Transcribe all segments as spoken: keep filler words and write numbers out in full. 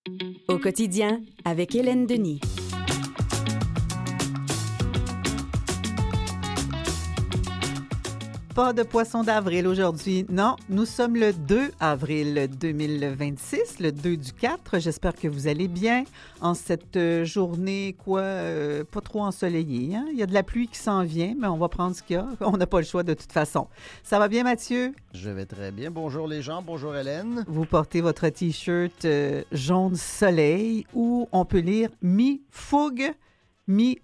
Au quotidien, avec Hélène Denis. Pas de poisson d'avril aujourd'hui. Non, nous sommes le deux avril deux mille vingt-six, le deux du quatre. J'espère que vous allez bien en cette journée, quoi, euh, pas trop ensoleillée. Hein? Il y a de la pluie qui s'en vient, mais on va prendre ce qu'il y a. On n'a pas le choix de toute façon. Ça va bien, Mathieu? Je vais très bien. Bonjour les gens, bonjour Hélène. Vous portez votre T-shirt euh, jaune soleil où on peut lire « mi-fougue, mi-raison ».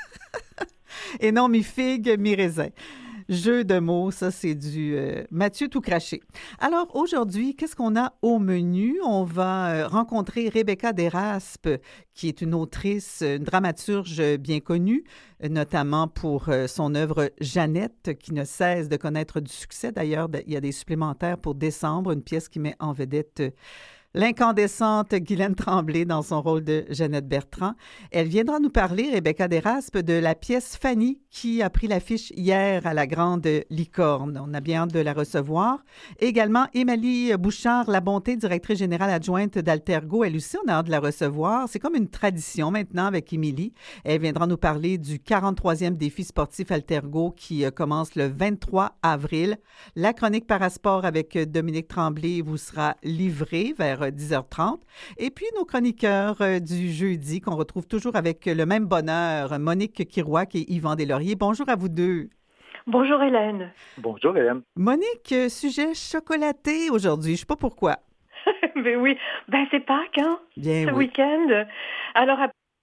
Et non « mi-figue, mi-raisin ». Jeu de mots, ça c'est du euh, Mathieu tout craché. Alors aujourd'hui, qu'est-ce qu'on a au menu? On va euh, rencontrer Rebecca Deraspe, qui est une autrice, une dramaturge bien connue, notamment pour euh, son œuvre Jeannette, qui ne cesse de connaître du succès. D'ailleurs, il y a des supplémentaires pour décembre, une pièce qui met en vedette euh, l'incandescente Guylaine Tremblay dans son rôle de Jeannette Bertrand. Elle viendra nous parler, Rebecca Deraspe, de la pièce Fanny qui a pris l'affiche hier à la Grande Licorne. On a bien hâte de la recevoir. Également, Émilie Bouchard, La Bonté, directrice générale adjointe d'Altergo. Elle aussi, on a hâte de la recevoir. C'est comme une tradition maintenant avec Émilie. Elle viendra nous parler du quarante-troisième défi sportif Altergo qui commence le vingt-trois avril. La chronique Parasport avec Dominique Tremblay vous sera livrée vers dix heures trente. Et puis, nos chroniqueurs euh, du jeudi, qu'on retrouve toujours avec le même bonheur, Monique Kirouac et Yvan Deslauriers. Bonjour à vous deux. Bonjour Hélène. Bonjour Hélène. Monique, euh, sujet chocolaté aujourd'hui. Je ne sais pas pourquoi. Ben oui, ben c'est Pâques, hein, Bien ce oui. week-end. Alors,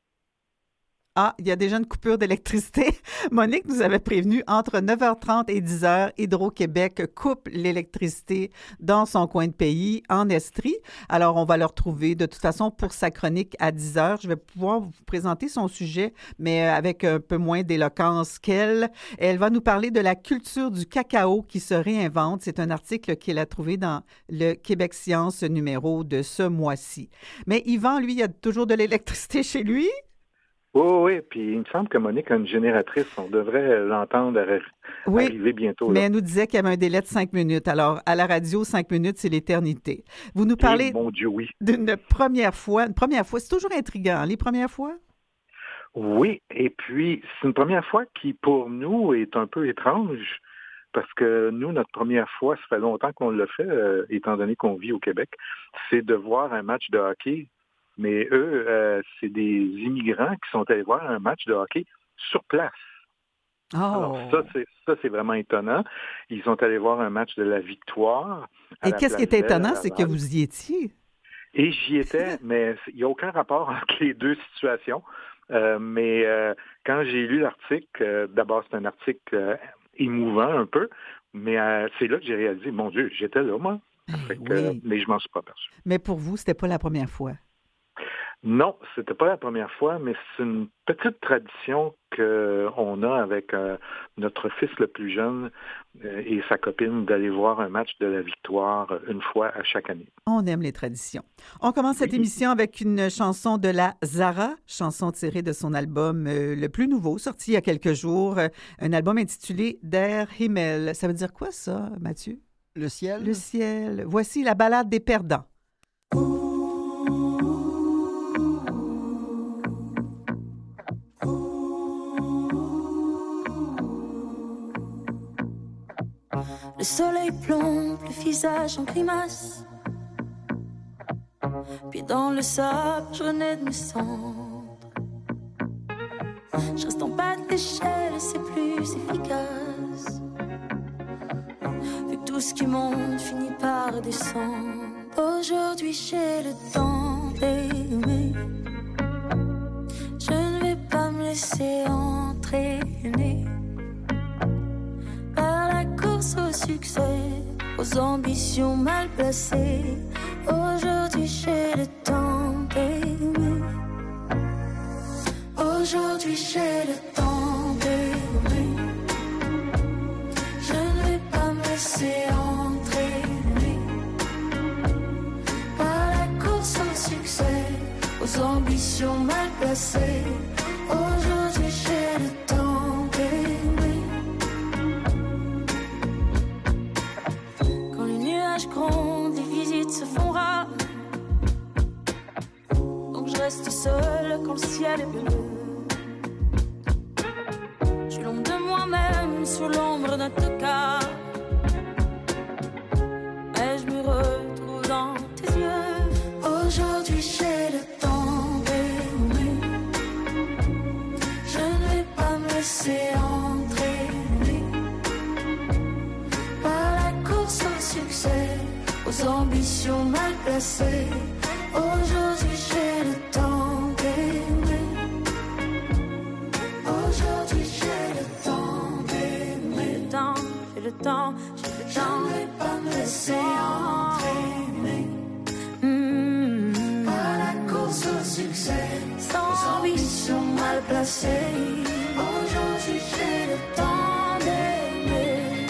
Ah, il y a déjà une coupure d'électricité. Monique nous avait prévenu, entre neuf heures trente et dix heures, Hydro-Québec coupe l'électricité dans son coin de pays, en Estrie. Alors, on va le retrouver de toute façon pour sa chronique à dix heures. Je vais pouvoir vous présenter son sujet, mais avec un peu moins d'éloquence qu'elle. Elle va nous parler de la culture du cacao qui se réinvente. C'est un article qu'elle a trouvé dans le Québec Science numéro de ce mois-ci. Mais Yvan, lui, il y a toujours de l'électricité chez lui? Oui, oui, puis il me semble que Monique a une génératrice. On devrait l'entendre arri- oui, arriver bientôt. Là. Mais elle nous disait qu'il y avait un délai de cinq minutes. Alors, à la radio, cinq minutes, c'est l'éternité. Vous nous parlez Et, mon Dieu, oui. d'une première fois. Une première fois, c'est toujours intriguant, les premières fois? Oui, et puis c'est une première fois qui, pour nous, est un peu étrange, parce que nous, notre première fois, ça fait longtemps qu'on l'a fait, euh, étant donné qu'on vit au Québec, c'est de voir un match de hockey. Mais eux, euh, c'est des immigrants qui sont allés voir un match de hockey sur place. Oh. Alors ça, c'est, ça, c'est vraiment étonnant. Ils sont allés voir un match de la Victoire. Et qu'est-ce qui est étonnant, c'est que vous y étiez. Et j'y étais, mais il n'y a aucun rapport entre les deux situations. Euh, mais euh, quand j'ai lu l'article, euh, d'abord, c'est un article euh, émouvant un peu, mais euh, c'est là que j'ai réalisé, mon Dieu, j'étais là, moi. Fait que, oui. euh, mais je m'en suis pas aperçu. Mais pour vous, c'était pas la première fois. Non, c'était pas la première fois, mais c'est une petite tradition qu'on a avec euh, notre fils le plus jeune euh, et sa copine d'aller voir un match de la Victoire une fois à chaque année. On aime les traditions. On commence cette oui. émission avec une chanson de la Zara, chanson tirée de son album euh, le plus nouveau, sorti il y a quelques jours, euh, un album intitulé Der Himmel. Ça veut dire quoi ça, Mathieu? Le ciel. Le ciel. Voici la ballade des perdants. Le soleil plombe le visage en grimace. Puis dans le sable, je renais de mes cendres. Je reste en bas de l'échelle, c'est plus efficace. Vu que tout ce qui monte finit par descendre. Aujourd'hui j'ai le temps d'aimer. Je ne vais pas me laisser entraîner au succès, aux ambitions mal placées. Aujourd'hui j'ai le temps d'aimer. Aujourd'hui j'ai le temps d'aimer. Je ne vais pas me laisser entraîner par la course au succès, aux ambitions mal placées. Aujourd'hui j'ai le temps d'aimer. Quand les nuages grondent, les visites se font rares. reste seule quand le ciel est bleu. Je suis l'ombre de moi-même sous l'ombre d'un tocard. Mais je me retrouve dans tes yeux. Aujourd'hui j'ai le temps d'aimer. Je ne vais pas me laisser entraîner par la course au succès, aux ambitions mal placées. Aujourd'hui j'ai le temps d'aimer. Aujourd'hui j'ai le temps d'aimer. Le temps, j'ai le temps, j'ai le temps. Je ne vais pas me laisser entraîner mmh. par la course au succès, sans ambition mal placée. Aujourd'hui j'ai le temps d'aimer.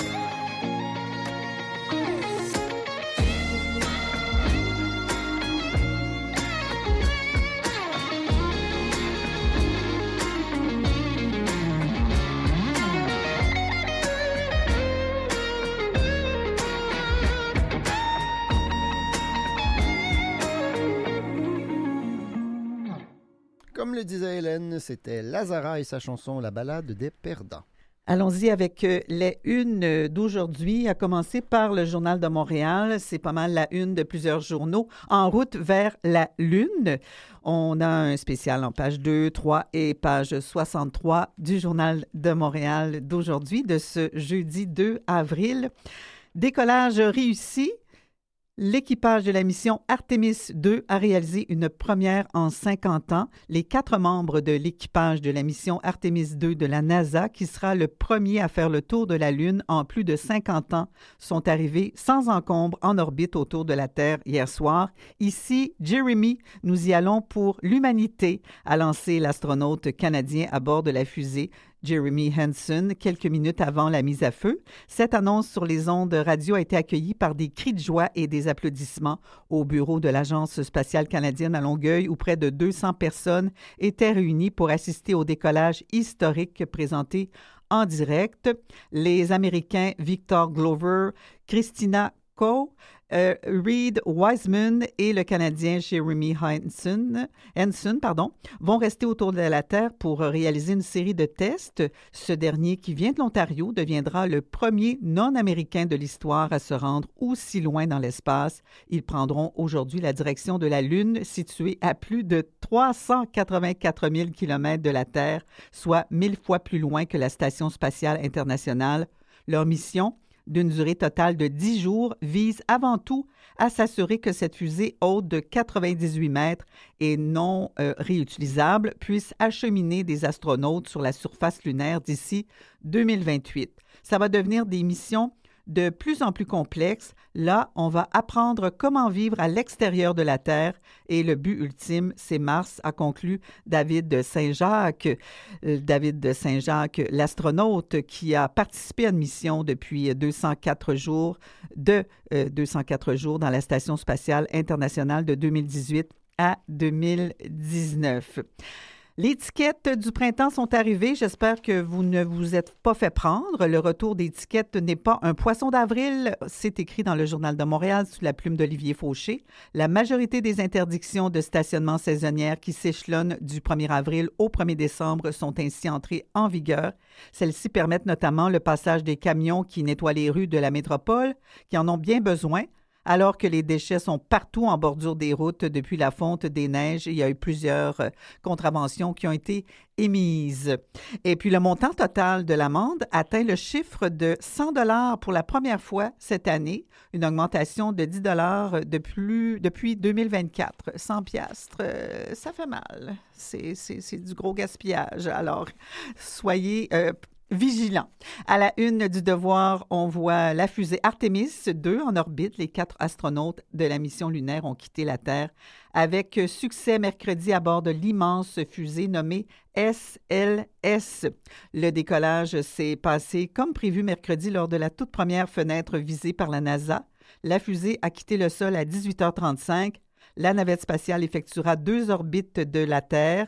Comme le disait Hélène, c'était Lazara et sa chanson La Ballade des Perdants. Allons-y avec euh, les unes d'aujourd'hui, à commencer par le Journal de Montréal. C'est pas mal la une de plusieurs journaux. En route vers la Lune. On a un spécial en page deux, trois et page soixante-trois du Journal de Montréal d'aujourd'hui, de ce jeudi deux avril. Décollage réussi. L'équipage de la mission Artemis deux a réalisé une première en cinquante ans. Les quatre membres de l'équipage de la mission Artemis deux de la NASA, qui sera le premier à faire le tour de la Lune en plus de cinquante ans, sont arrivés sans encombre en orbite autour de la Terre hier soir. Ici, Jeremy, nous y allons pour l'humanité, a lancé l'astronaute canadien à bord de la fusée Jeremy Hansen, quelques minutes avant la mise à feu. Cette annonce sur les ondes radio a été accueillie par des cris de joie et des applaudissements au bureau de l'Agence spatiale canadienne à Longueuil, où près de deux cents personnes étaient réunies pour assister au décollage historique présenté en direct. Les Américains Victor Glover, Christina Koch, Euh, Reed Wiseman et le Canadien Jeremy Hansen, Hansen pardon, vont rester autour de la Terre pour réaliser une série de tests. Ce dernier, qui vient de l'Ontario, deviendra le premier non-américain de l'histoire à se rendre aussi loin dans l'espace. Ils prendront aujourd'hui la direction de la Lune, située à plus de trois cent quatre-vingt-quatre mille kilomètres de la Terre, soit mille fois plus loin que la Station spatiale internationale. Leur mission, d'une durée totale de dix jours, vise avant tout à s'assurer que cette fusée haute de quatre-vingt-dix-huit mètres et non euh, réutilisable puisse acheminer des astronautes sur la surface lunaire d'ici deux mille vingt-huit. Ça va devenir des missions de plus en plus complexes. Là, on va apprendre comment vivre à l'extérieur de la Terre et le but ultime, c'est Mars, a conclu David de Saint-Jacques. Euh, David de Saint-Jacques, l'astronaute qui a participé à une mission depuis deux cent quatre jours, de euh, deux cent quatre jours dans la Station spatiale internationale de deux mille dix-huit à deux mille dix-neuf. Les tickets du printemps sont arrivés. J'espère que vous ne vous êtes pas fait prendre. Le retour des tickets n'est pas un poisson d'avril. C'est écrit dans le Journal de Montréal sous la plume d'Olivier Fauché. La majorité des interdictions de stationnement saisonnière qui s'échelonnent du premier avril au premier décembre sont ainsi entrées en vigueur. Celles-ci permettent notamment le passage des camions qui nettoient les rues de la métropole, qui en ont bien besoin. Alors que les déchets sont partout en bordure des routes depuis la fonte des neiges, il y a eu plusieurs euh, contraventions qui ont été émises. Et puis, le montant total de l'amende atteint le chiffre de cent dollars pour la première fois cette année, une augmentation de dix dollars de plus, depuis deux mille vingt-quatre. cent piastres, euh, ça fait mal. C'est, c'est, c'est du gros gaspillage. Alors, soyez... Euh, Vigilant. À la une du Devoir, on voit la fusée Artemis deux en orbite. Les quatre astronautes de la mission lunaire ont quitté la Terre avec succès mercredi à bord de l'immense fusée nommée S L S. Le décollage s'est passé comme prévu mercredi lors de la toute première fenêtre visée par la NASA. La fusée a quitté le sol à dix-huit heures trente-cinq. La navette spatiale effectuera deux orbites de la Terre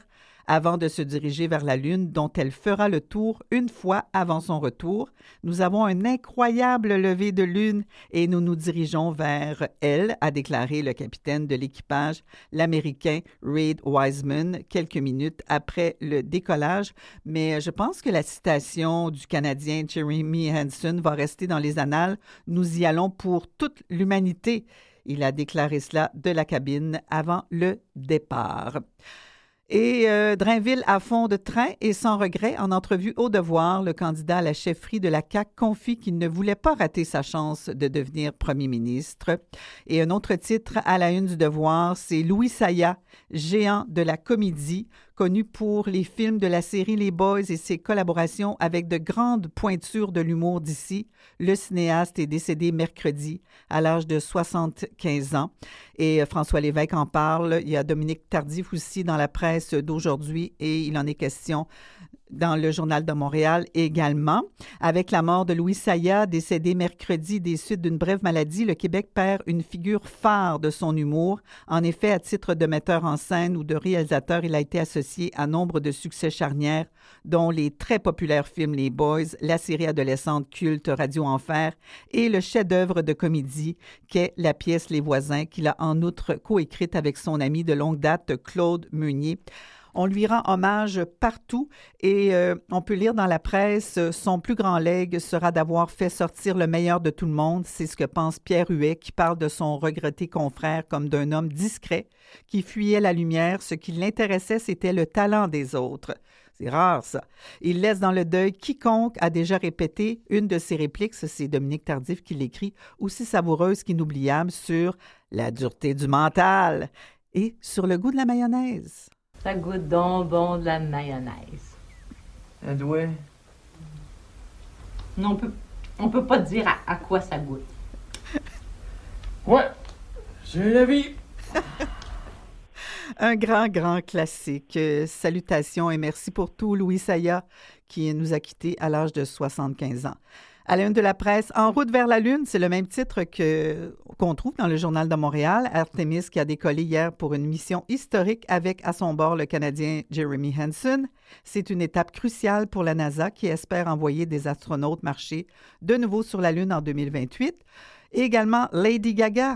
avant de se diriger vers la Lune, dont elle fera le tour une fois avant son retour. Nous avons un incroyable lever de Lune et nous nous dirigeons vers elle, a déclaré le capitaine de l'équipage, l'Américain Reid Wiseman, quelques minutes après le décollage. Mais je pense que la citation du Canadien Jeremy Hansen va rester dans les annales. Nous y allons pour toute l'humanité. Il a déclaré cela de la cabine avant le départ. Et euh, Drainville à fond de train et sans regret, en entrevue au Devoir, le candidat à la chefferie de la C A Q confie qu'il ne voulait pas rater sa chance de devenir premier ministre. Et un autre titre à la une du Devoir, c'est Louis Saya, géant de la comédie, connu pour les films de la série Les Boys et ses collaborations avec de grandes pointures de l'humour d'ici. Le cinéaste est décédé mercredi à l'âge de soixante-quinze ans. Et François Lévesque en parle. Il y a Dominique Tardif aussi dans la presse d'aujourd'hui et il en est question dans le Journal de Montréal également. Avec la mort de Louis Saya, décédé mercredi des suites d'une brève maladie, le Québec perd une figure phare de son humour. En effet, à titre de metteur en scène ou de réalisateur, il a été associé à nombre de succès charnières, dont les très populaires films Les Boys, la série adolescente culte Radio Enfer et le chef-d'œuvre de comédie qu'est la pièce Les Voisins, qu'il a en outre coécrite avec son ami de longue date, Claude Meunier. On lui rend hommage partout et euh, on peut lire dans la presse « Son plus grand legs sera d'avoir fait sortir le meilleur de tout le monde ». C'est ce que pense Pierre Huet, qui parle de son regretté confrère comme d'un homme discret qui fuyait la lumière. Ce qui l'intéressait, c'était le talent des autres. C'est rare, ça. Il laisse dans le deuil quiconque a déjà répété une de ses répliques, c'est Dominique Tardif qui l'écrit, aussi savoureuse qu'inoubliable, sur la dureté du mental et sur le goût de la mayonnaise. Ça goûte donc bon de la mayonnaise. Elle doit. Non, on peut, on peut pas dire à, à quoi ça goûte. Ouais, j'ai la vie. Un grand, grand classique. Euh, salutations et merci pour tout, Louis Saya, qui nous a quittés à l'âge de soixante-quinze ans. À la une de la presse, En route vers la Lune, c'est le même titre que, qu'on trouve dans le Journal de Montréal. Artemis qui a décollé hier pour une mission historique avec à son bord le Canadien Jeremy Hansen. C'est une étape cruciale pour la NASA qui espère envoyer des astronautes marcher de nouveau sur la Lune en deux mille vingt-huit. Et également Lady Gaga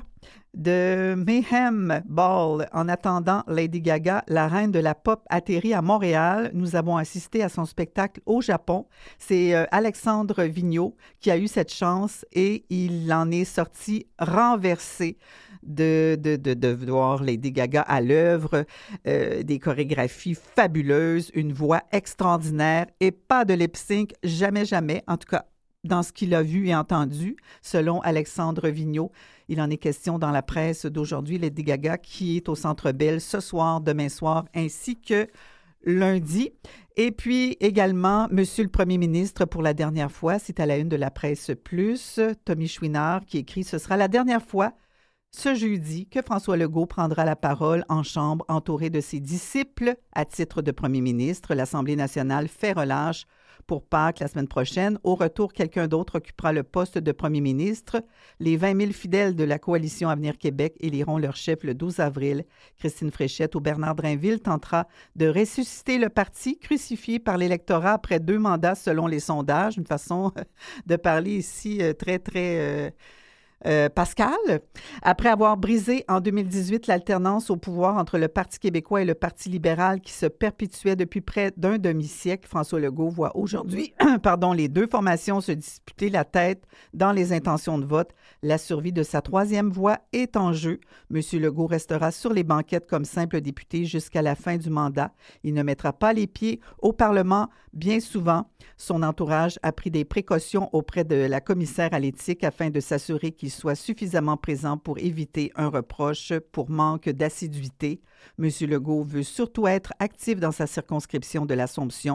de Mayhem Ball. En attendant Lady Gaga, la reine de la pop atterrit à Montréal. Nous avons assisté à son spectacle au Japon. C'est euh, Alexandre Vigneault qui a eu cette chance et il en est sorti renversé de, de, de, de voir Lady Gaga à l'œuvre, euh, des chorégraphies fabuleuses, une voix extraordinaire et pas de lip-sync, jamais, jamais, en tout cas dans ce qu'il a vu et entendu, selon Alexandre Vigneault. Il en est question dans la presse d'aujourd'hui, Lady Gaga, qui est au Centre Bell ce soir, demain soir, ainsi que lundi. Et puis également, Monsieur le Premier ministre, pour la dernière fois, c'est à la une de la presse plus, Tommy Chouinard qui écrit « Ce sera la dernière fois ce jeudi que François Legault prendra la parole en chambre entouré de ses disciples à titre de Premier ministre. L'Assemblée nationale fait relâche pour Pâques la semaine prochaine. Au retour, quelqu'un d'autre occupera le poste de premier ministre. Les vingt mille fidèles de la coalition Avenir Québec éliront leur chef le douze avril. Christine Fréchette ou Bernard Drainville tentera de ressusciter le parti crucifié par l'électorat après deux mandats selon les sondages. Une façon de parler ici très, très... Euh, Euh, Pascal, après avoir brisé en deux mille dix-huit l'alternance au pouvoir entre le Parti québécois et le Parti libéral qui se perpétuait depuis près d'un demi-siècle, François Legault voit aujourd'hui pardon, les deux formations se disputer la tête dans les intentions de vote. La survie de sa troisième voie est en jeu. M. Legault restera sur les banquettes comme simple député jusqu'à la fin du mandat. Il ne mettra pas les pieds au Parlement bien souvent. Son entourage a pris des précautions auprès de la commissaire à l'éthique afin de s'assurer qu'il soit suffisamment présent pour éviter un reproche pour manque d'assiduité. M. Legault veut surtout être actif dans sa circonscription de l'Assomption,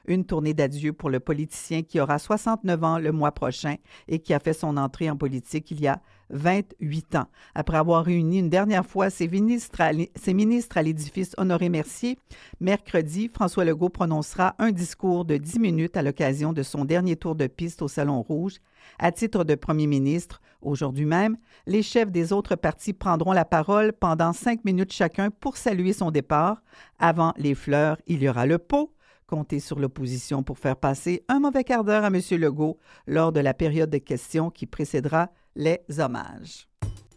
Une tournée d'adieu pour le politicien qui aura soixante-neuf ans le mois prochain et qui a fait son entrée en politique il y a vingt-huit ans. Après avoir réuni une dernière fois ses ministres à, ses ministres à l'édifice Honoré-Mercier, mercredi, François Legault prononcera un discours de dix minutes à l'occasion de son dernier tour de piste au Salon Rouge. À titre de premier ministre, aujourd'hui même, les chefs des autres partis prendront la parole pendant cinq minutes chacun pour saluer son départ. Avant les fleurs, il y aura le pot. Comptez sur l'opposition pour faire passer un mauvais quart d'heure à M. Legault lors de la période de questions qui précédera les hommages.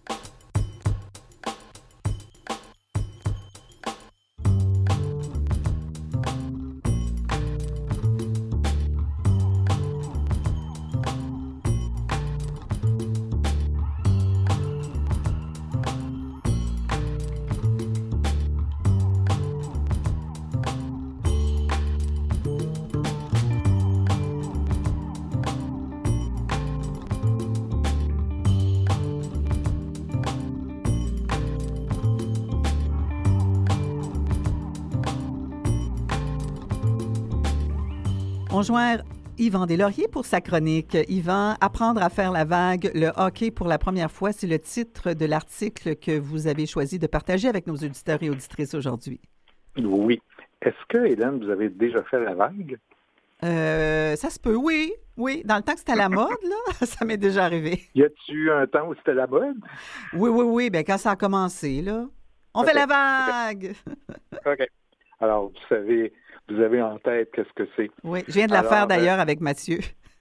On joint Yvan Deslauriers pour sa chronique. Yvan, apprendre à faire la vague, le hockey pour la première fois, c'est le titre de l'article que vous avez choisi de partager avec nos auditeurs et auditrices aujourd'hui. Oui. Est-ce que, Hélène, vous avez déjà fait la vague? Euh, ça se peut, oui. Oui, dans le temps que c'était à la mode, là, ça m'est déjà arrivé. Y a-t-il eu un temps où c'était la mode? Oui, oui, oui. Bien, quand ça a commencé, là, on okay. fait la vague! OK. Alors, vous savez... Vous avez en tête qu'est-ce que c'est. Oui, je viens de la Alors, faire d'ailleurs euh... avec Mathieu.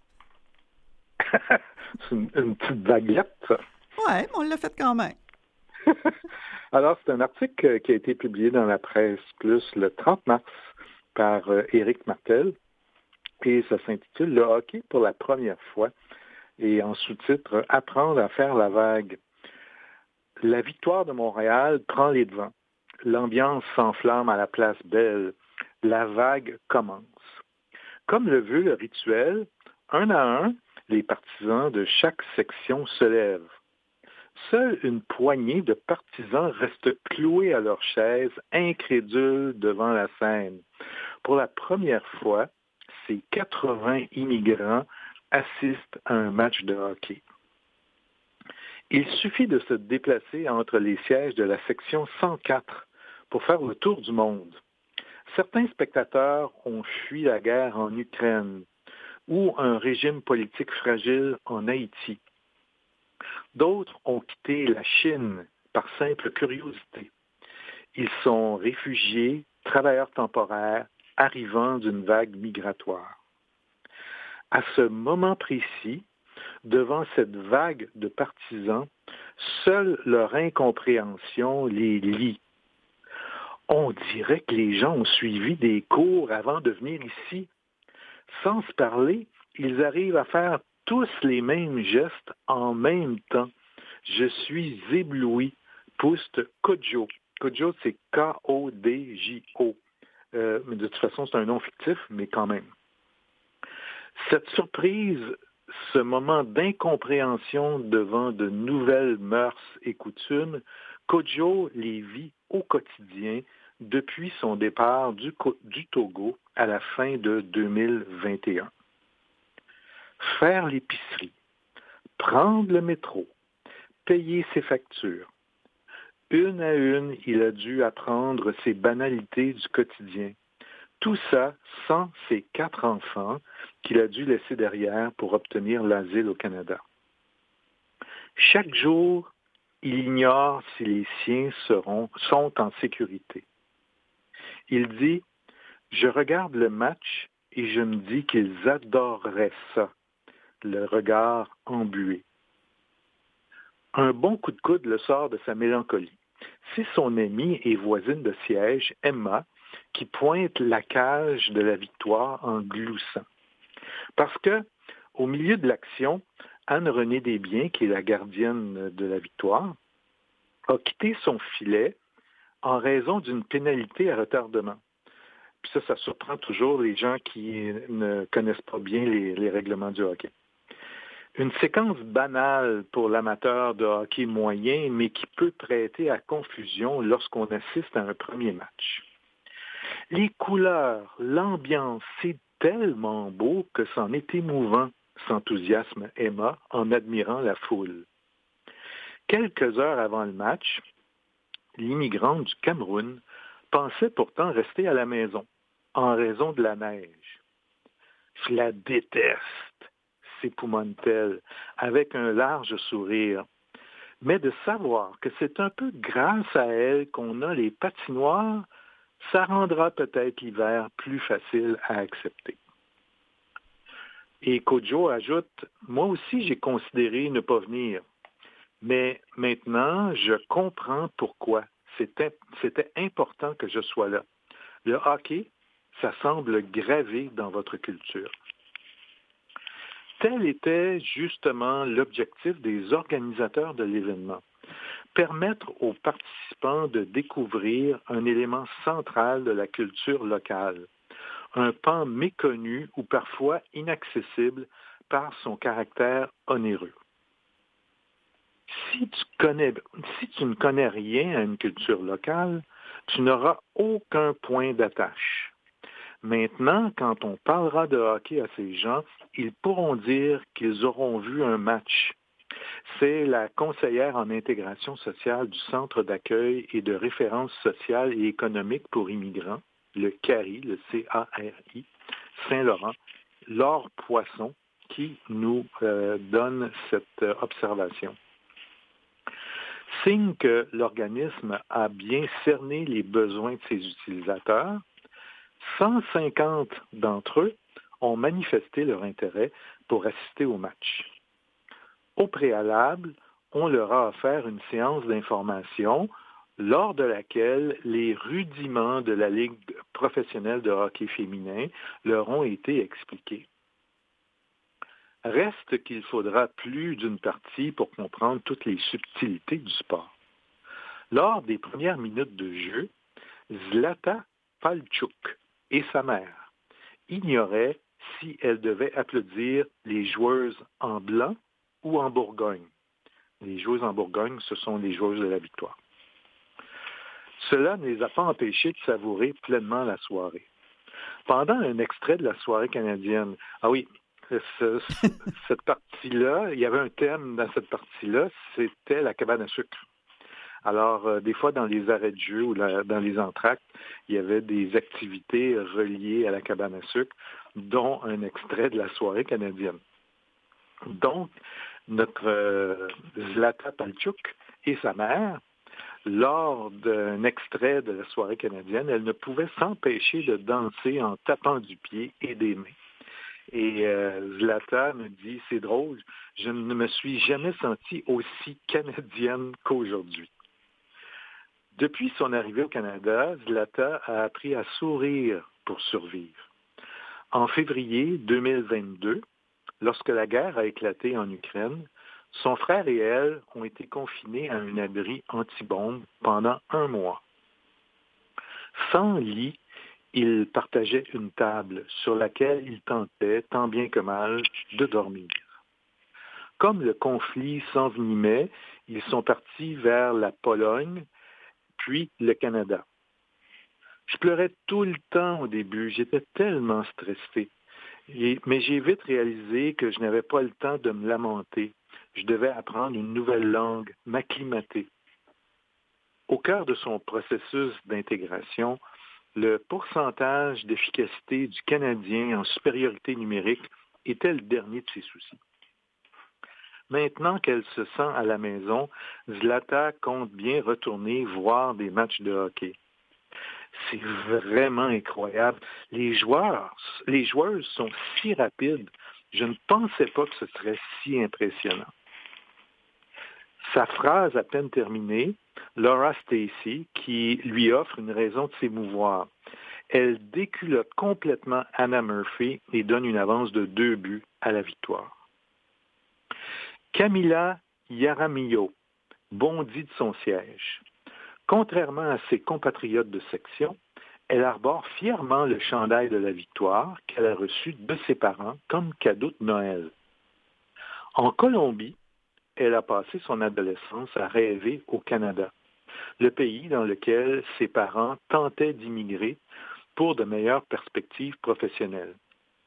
C'est une, une petite vaguelette, ça. Oui, on l'a fait quand même. Alors, c'est un article qui a été publié dans la presse plus le trente mars par euh, Éric Martel et ça s'intitule « Le hockey pour la première fois » et en sous-titre « Apprendre à faire la vague ». La victoire de Montréal prend les devants. L'ambiance s'enflamme à la place Belle. La vague commence. Comme le veut le rituel, un à un, les partisans de chaque section se lèvent. Seule une poignée de partisans restent cloués à leurs chaises, incrédules devant la scène. Pour la première fois, ces quatre-vingts immigrants assistent à un match de hockey. Il suffit de se déplacer entre les sièges de la section cent quatre pour faire le tour du monde. Certains spectateurs ont fui la guerre en Ukraine ou un régime politique fragile en Haïti. D'autres ont quitté la Chine par simple curiosité. Ils sont réfugiés, travailleurs temporaires, arrivant d'une vague migratoire. À ce moment précis, devant cette vague de partisans, seule leur incompréhension les lie. On dirait que les gens ont suivi des cours avant de venir ici. Sans se parler, ils arrivent à faire tous les mêmes gestes en même temps. Je suis ébloui, pouste Kodjo. Kodjo, c'est K O D J O. Euh, mais de toute façon, c'est un nom fictif, mais quand même. Cette surprise, ce moment d'incompréhension devant de nouvelles mœurs et coutumes, Kodjo les vit au quotidien depuis son départ du, du Togo à la fin de deux mille vingt et un. Faire l'épicerie, prendre le métro, payer ses factures. Une à une, il a dû apprendre ces banalités du quotidien. Tout ça sans ses quatre enfants qu'il a dû laisser derrière pour obtenir l'asile au Canada. Chaque jour, il ignore si les siens seront, sont en sécurité. Il dit « Je regarde le match et je me dis qu'ils adoreraient ça, le regard embué. » Un bon coup de coude le sort de sa mélancolie. C'est son amie et voisine de siège, Emma, qui pointe la cage de la victoire en gloussant. Parce que, au milieu de l'action, Anne-Renée Desbiens, qui est la gardienne de la victoire, a quitté son filet en raison d'une pénalité à retardement. Puis ça, ça surprend toujours les gens qui ne connaissent pas bien les, les règlements du hockey. Une séquence banale pour l'amateur de hockey moyen, mais qui peut prêter à confusion lorsqu'on assiste à un premier match. Les couleurs, l'ambiance, c'est tellement beau que c'en est émouvant, s'enthousiasme Emma en admirant la foule. Quelques heures avant le match, l'immigrante du Cameroun pensait pourtant rester à la maison, en raison de la neige. « Je la déteste », s'époumonne-t-elle, avec un large sourire. Mais de savoir que c'est un peu grâce à elle qu'on a les patinoires, ça rendra peut-être l'hiver plus facile à accepter. Et Kojo ajoute, « Moi aussi j'ai considéré ne pas venir, mais maintenant je comprends pourquoi. C'était, c'était important que je sois là. Le hockey, ça semble gravé dans votre culture. » Tel était justement l'objectif des organisateurs de l'événement. Permettre aux participants de découvrir un élément central de la culture locale, un pan méconnu ou parfois inaccessible par son caractère onéreux. Si tu, connais, si tu ne connais rien à une culture locale, tu n'auras aucun point d'attache. Maintenant, quand on parlera de hockey à ces gens, ils pourront dire qu'ils auront vu un match. C'est la conseillère en intégration sociale du Centre d'accueil et de référence sociale et économique pour immigrants, le C A R I, le C A R I, Saint-Laurent, Laure Poisson, qui nous euh, donne cette euh, observation. Signe que l'organisme a bien cerné les besoins de ses utilisateurs, cent cinquante d'entre eux ont manifesté leur intérêt pour assister au match. Au préalable, on leur a offert une séance d'information lors de laquelle les rudiments de la Ligue professionnelle de hockey féminin leur ont été expliqués. Reste qu'il faudra plus d'une partie pour comprendre toutes les subtilités du sport. Lors des premières minutes de jeu, Zlata Paltchouk et sa mère ignoraient si elles devaient applaudir les joueuses en blanc ou en Bourgogne. Les joueuses en Bourgogne, ce sont les joueuses de la victoire. Cela ne les a pas empêchées de savourer pleinement la soirée. Pendant un extrait de la soirée canadienne, ah oui, ce, cette partie-là, il y avait un thème dans cette partie-là, c'était la cabane à sucre. Alors, euh, des fois, dans les arrêts de jeu ou la, dans les entractes, il y avait des activités reliées à la cabane à sucre, dont un extrait de la soirée canadienne. Donc, notre euh, Zlata Paltchouk et sa mère, lors d'un extrait de la soirée canadienne, elle ne pouvait s'empêcher de danser en tapant du pied et des mains. Et euh, Zlata me dit, c'est drôle, je ne me suis jamais sentie aussi canadienne qu'aujourd'hui. Depuis son arrivée au Canada, Zlata a appris à sourire pour survivre. En février deux mille vingt-deux, lorsque la guerre a éclaté en Ukraine, son frère et elle ont été confinés à un abri anti-bombe pendant un mois. Sans lit, ils partageaient une table sur laquelle ils tentaient, tant bien que mal, de dormir. Comme le conflit s'envenimait, ils sont partis vers la Pologne, puis le Canada. Je pleurais tout le temps au début, j'étais tellement stressé. Et, mais j'ai vite réalisé que je n'avais pas le temps de me lamenter. Je devais apprendre une nouvelle langue, m'acclimater. Au cœur de son processus d'intégration, le pourcentage d'efficacité du Canadien en supériorité numérique était le dernier de ses soucis. Maintenant qu'elle se sent à la maison, Zlata compte bien retourner voir des matchs de hockey. C'est vraiment incroyable. Les joueurs, les joueuses sont si rapides. Je ne pensais pas que ce serait si impressionnant. Sa phrase à peine terminée, Laura Stacey, qui lui offre une raison de s'émouvoir. Elle déculotte complètement Anna Murphy et donne une avance de deux buts à la victoire. Camila Jaramillo bondit de son siège. Contrairement à ses compatriotes de section, elle arbore fièrement le chandail de la victoire qu'elle a reçu de ses parents comme cadeau de Noël. En Colombie, elle a passé son adolescence à rêver au Canada, le pays dans lequel ses parents tentaient d'immigrer pour de meilleures perspectives professionnelles.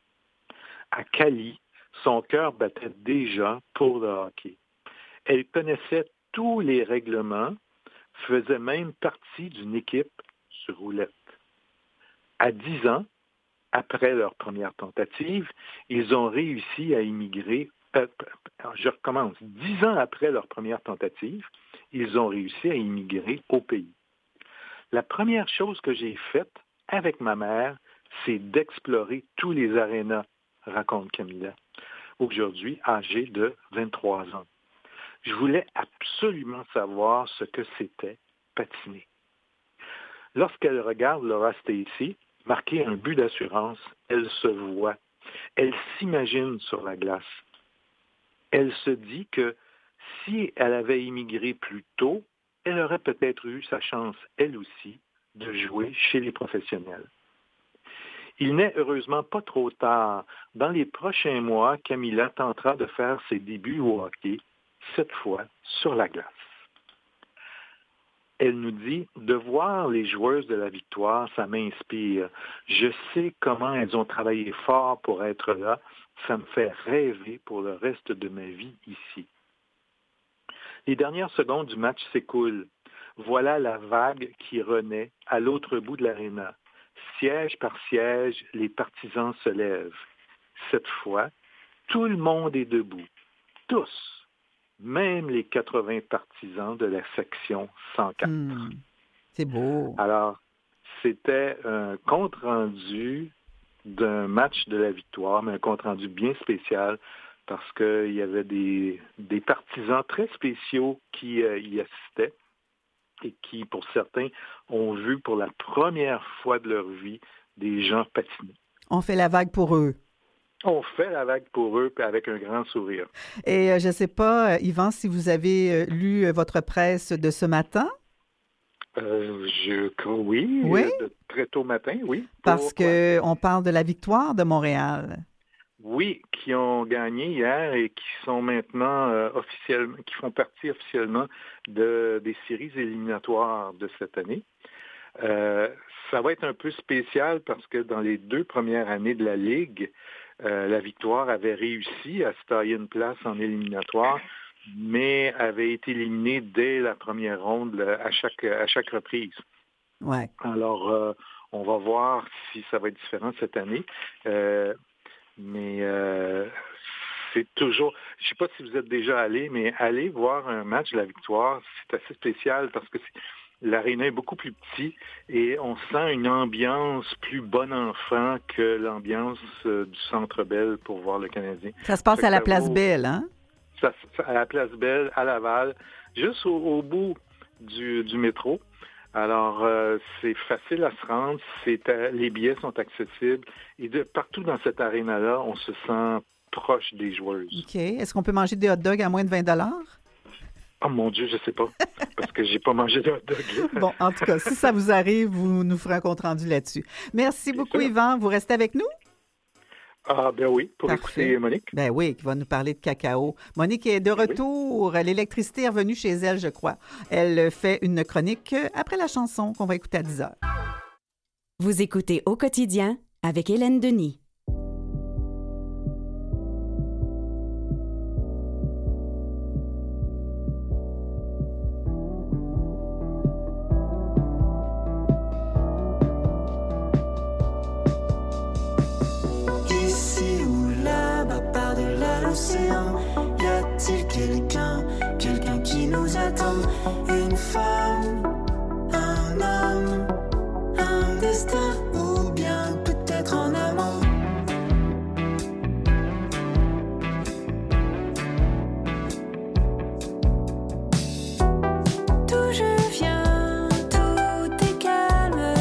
à Cali, son cœur battait déjà pour le hockey. Elle connaissait tous les règlements, faisait même partie d'une équipe sur roulette. À dix ans, après leur première tentative, ils ont réussi à immigrer. Euh, je recommence. Dix ans après leur première tentative, ils ont réussi à immigrer au pays. La première chose que j'ai faite avec ma mère, c'est d'explorer tous les arénas, raconte Camilla, aujourd'hui âgée de vingt-trois ans. Je voulais absolument savoir ce que c'était patiner. Lorsqu'elle regarde Laura Stacey marquer un but d'assurance, elle se voit, elle s'imagine sur la glace. Elle se dit que si elle avait immigré plus tôt, elle aurait peut-être eu sa chance, elle aussi, de jouer chez les professionnels. Il n'est heureusement pas trop tard. Dans les prochains mois, Camilla tentera de faire ses débuts au hockey, cette fois sur la glace. Elle nous dit « De voir les joueuses de la Victoire, ça m'inspire. Je sais comment elles ont travaillé fort pour être là. Ça me fait rêver pour le reste de ma vie ici. » Les dernières secondes du match s'écoulent. Voilà la vague qui renaît à l'autre bout de l'aréna. Siège par siège, les partisans se lèvent. Cette fois, tout le monde est debout. Tous. Même les quatre-vingts partisans de la section cent quatre. Mmh, c'est beau. Alors, c'était un compte-rendu d'un match de la Victoire, mais un compte-rendu bien spécial parce qu'il y avait des, des partisans très spéciaux qui euh, y assistaient et qui, pour certains, ont vu pour la première fois de leur vie des gens patiner. On fait la vague pour eux. On fait la vague pour eux, puis avec un grand sourire. Et euh, je ne sais pas, Yvan, si vous avez euh, lu euh, votre presse de ce matin? Euh, je crois oui, oui? Euh, de très tôt matin, oui. Parce qu'on parle de la victoire de Montréal. Oui, qui ont gagné hier et qui sont maintenant euh, officiellement, qui font partie officiellement de, des séries éliminatoires de cette année. Euh, ça va être un peu spécial parce que dans les deux premières années de la Ligue, euh, la Victoire avait réussi à se tailler une place en éliminatoire, mais avait été éliminée dès la première ronde à chaque, à chaque reprise. Ouais. Alors, euh, on va voir si ça va être différent cette année. Euh, mais euh, c'est toujours... Je ne sais pas si vous êtes déjà allé, mais aller voir un match de la Victoire, c'est assez spécial parce que c'est... L'aréna est beaucoup plus petit et on sent une ambiance plus bon enfant que l'ambiance euh, du Centre Bell pour voir le Canadien. Ça se passe ça à la vaut, Place Bell, hein? Ça, ça, à la Place Bell, à Laval, juste au, au bout du, du métro. Alors, euh, c'est facile à se rendre, c'est, euh, les billets sont accessibles et de, partout dans cette aréna-là, on se sent proche des joueuses. OK. Est-ce qu'on peut manger des hot dogs à moins de vingt dollars? Oh mon Dieu, je sais pas, parce que j'ai pas mangé de hot dog. Bon, en tout cas, si ça vous arrive, vous nous ferez un compte-rendu là-dessus. Merci beaucoup, sûr. Yvan. Vous restez avec nous? Ah, ben oui, pour Parfait. écouter Monique. Ben oui, qui va nous parler de cacao. Monique est de retour. Oui. L'électricité est revenue chez elle, je crois. Elle fait une chronique après la chanson qu'on va écouter à dix heures. Vous écoutez Au quotidien avec Hélène Denis. Y a-t-il quelqu'un, quelqu'un qui nous attend? Une femme, un homme, un destin, ou bien peut-être un amant? D'où je viens, tout est calme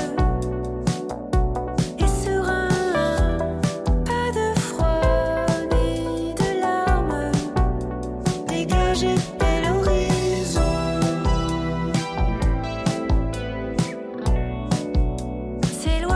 et serein. Pas de froid ni de larmes. Dégagez bel horizon. C'est loin.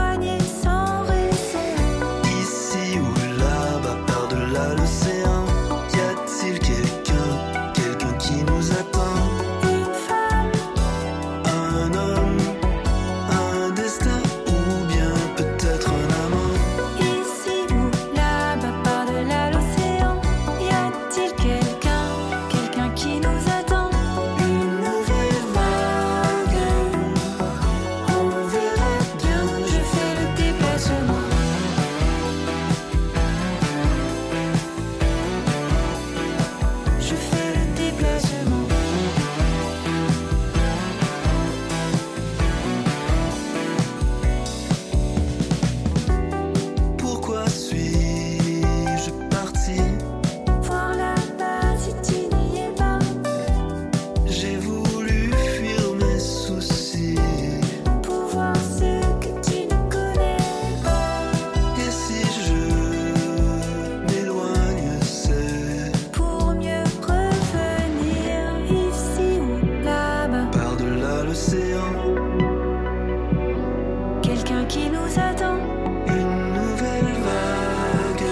nous attend. Une nouvelle vague.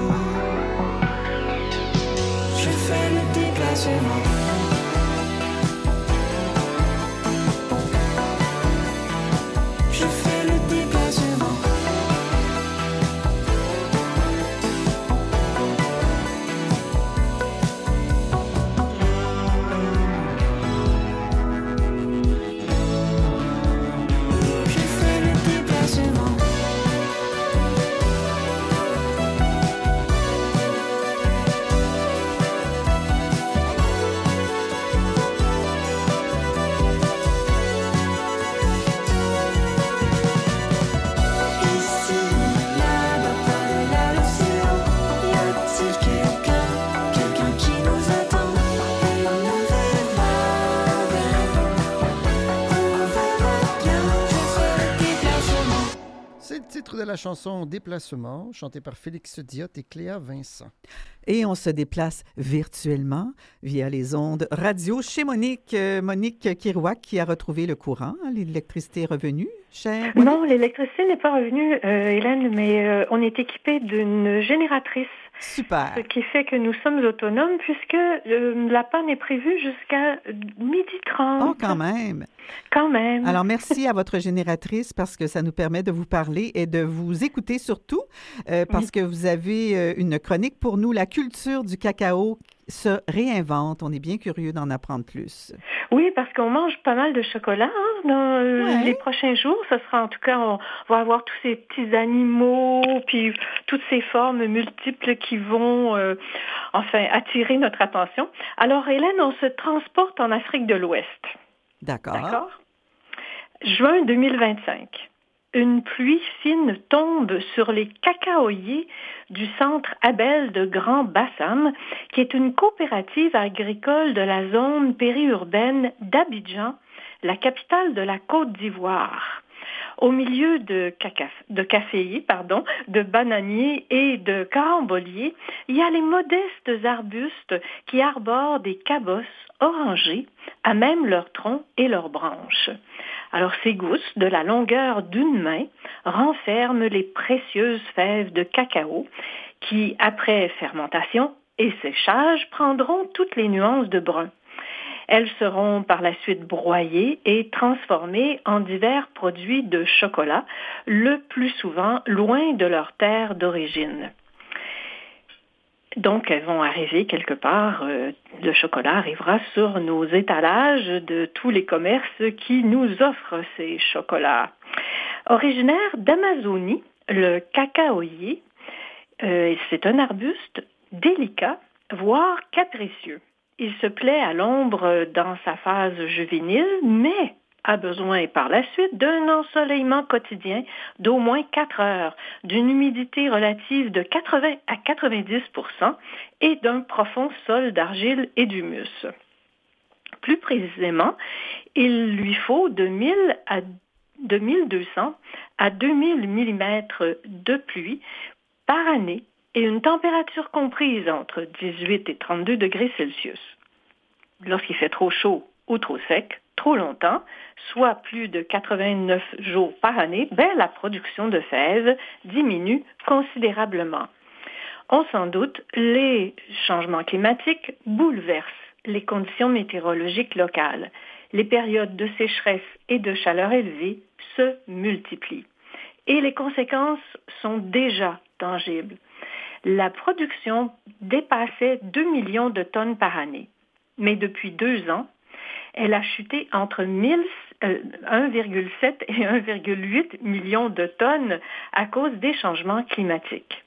Je fais le déplacement. Je fais le déplacement. Je fais le déplacement. Ici, là-bas, par-delà l'océan, y a-t-il quelqu'un, quelqu'un qui nous attend? Une nouvelle vague. On verra bien. Je fais le déplacement. C'est le titre de la chanson Déplacement, chantée par Félix Diot et Cléa Vincent. Et on se déplace virtuellement via les ondes radio chez Monique. Euh, Monique Kirouac qui a retrouvé le courant. L'électricité est revenue, chère Monique? Non, l'électricité n'est pas revenue, euh, Hélène, mais euh, on est équipé d'une génératrice. Super. Ce qui fait que nous sommes autonomes puisque euh, la panne est prévue jusqu'à midi trente. Oh, quand même. Quand même. Alors, merci à votre génératrice parce que ça nous permet de vous parler et de vous écouter surtout euh, parce Oui. que vous avez euh, une chronique pour nous, la culture du cacao se réinvente. On est bien curieux d'en apprendre plus. Oui, parce qu'on mange pas mal de chocolat hein, dans euh, Ouais. les prochains jours. Ce sera en tout cas, on va avoir tous ces petits animaux, puis toutes ces formes multiples qui vont euh, enfin attirer notre attention. Alors, Hélène, on se transporte en Afrique de l'Ouest. D'accord. D'accord? Juin deux mille vingt-cinq. Une pluie fine tombe sur les cacaoyers du centre Abel de Grand Bassam, qui est une coopérative agricole de la zone périurbaine d'Abidjan, la capitale de la Côte d'Ivoire. Au milieu de, caca, de caféiers, pardon, de bananiers et de caramboliers, il y a les modestes arbustes qui arborent des cabosses orangées à même leurs troncs et leurs branches. Alors ces gousses, de la longueur d'une main, renferment les précieuses fèves de cacao qui, après fermentation et séchage, prendront toutes les nuances de brun. Elles seront par la suite broyées et transformées en divers produits de chocolat, le plus souvent loin de leur terre d'origine. Donc, elles vont arriver quelque part, euh, le chocolat arrivera sur nos étalages de tous les commerces qui nous offrent ces chocolats. Originaire d'Amazonie, le cacaoyer, euh, c'est un arbuste délicat, voire capricieux. Il se plaît à l'ombre dans sa phase juvénile, mais a besoin par la suite d'un ensoleillement quotidien d'au moins quatre heures, d'une humidité relative de quatre-vingts à quatre-vingt-dix pour cent et d'un profond sol d'argile et d'humus. Plus précisément, il lui faut de mille à de mille deux cents à deux mille millimètres de pluie par année et une température comprise entre dix-huit et trente-deux degrés Celsius. Lorsqu'il fait trop chaud ou trop sec, trop longtemps, soit plus de quatre-vingt-neuf jours par année, ben, la production de fèves diminue considérablement. On s'en doute, les changements climatiques bouleversent les conditions météorologiques locales. Les périodes de sécheresse et de chaleur élevée se multiplient. Et les conséquences sont déjà tangibles. La production dépassait deux millions de tonnes par année. Mais depuis deux ans, elle a chuté entre mille, euh, un virgule sept et un virgule huit millions de tonnes à cause des changements climatiques.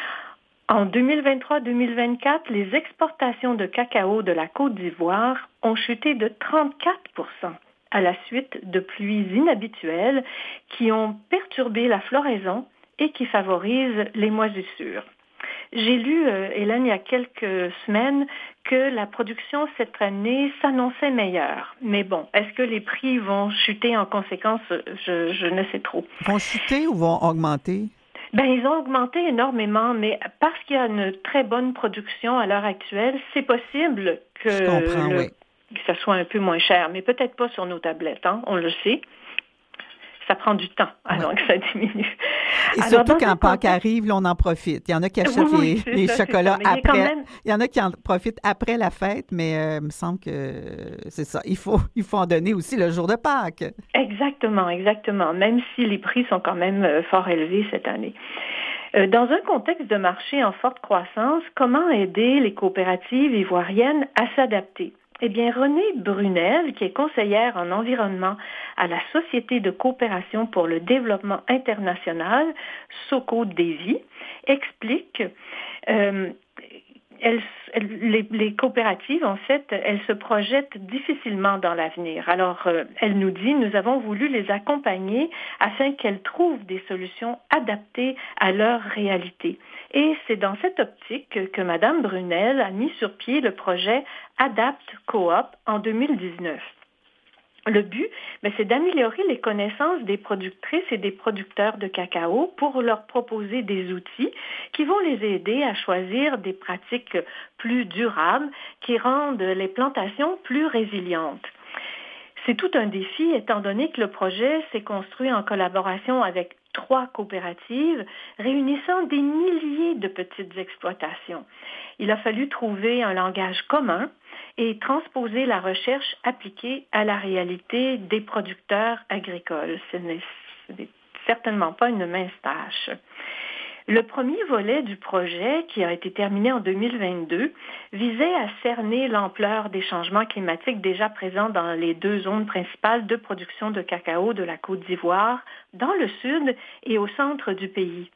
En deux mille vingt-trois deux mille vingt-quatre, les exportations de cacao de la Côte d'Ivoire ont chuté de trente-quatre pour cent à la suite de pluies inhabituelles qui ont perturbé la floraison et qui favorisent les moisissures. J'ai lu, euh, Hélène, il y a quelques semaines, que la production cette année s'annonçait meilleure. Mais bon, est-ce que les prix vont chuter en conséquence? Je, je ne sais trop. Vont chuter ou vont augmenter? Ben, ils ont augmenté énormément, mais parce qu'il y a une très bonne production à l'heure actuelle, c'est possible que, Je comprends, le, oui. que ça soit un peu moins cher, mais peut-être pas sur nos tablettes, hein, on le sait. Ça prend prend du temps avant ouais. que ça diminue. Et Alors, surtout quand Pâques contexte... arrive, là, on en profite. Il y en a qui achètent oui, les, les ça, chocolats ça. après. Même... Il y en a qui en profitent après la fête, mais euh, il me semble que euh, c'est ça. Il faut, il faut en donner aussi le jour de Pâques. Exactement, exactement. Même si les prix sont quand même euh, fort élevés cette année. Euh, dans un contexte de marché en forte croissance, comment aider les coopératives ivoiriennes à s'adapter? Eh bien, Renée Brunel, qui est conseillère en environnement à la Société de coopération pour le développement international, SOCO-DEVI, explique euh, elle, elle, les, les coopératives, en fait, elles se projettent difficilement dans l'avenir. Alors, euh, elle nous dit, nous avons voulu les accompagner afin qu'elles trouvent des solutions adaptées à leur réalité. Et c'est dans cette optique que, que Mme Brunel a mis sur pied le projet Adapt Coop en deux mille dix-neuf. Le but, bien, c'est d'améliorer les connaissances des productrices et des producteurs de cacao pour leur proposer des outils qui vont les aider à choisir des pratiques plus durables qui rendent les plantations plus résilientes. C'est tout un défi étant donné que le projet s'est construit en collaboration avec trois coopératives réunissant des milliers de petites exploitations. Il a fallu trouver un langage commun et transposer la recherche appliquée à la réalité des producteurs agricoles. Ce n'est, ce n'est certainement pas une mince tâche. Le premier volet du projet, qui a été terminé en deux mille vingt-deux, visait à cerner l'ampleur des changements climatiques déjà présents dans les deux zones principales de production de cacao de la Côte d'Ivoire, dans le sud et au centre du pays.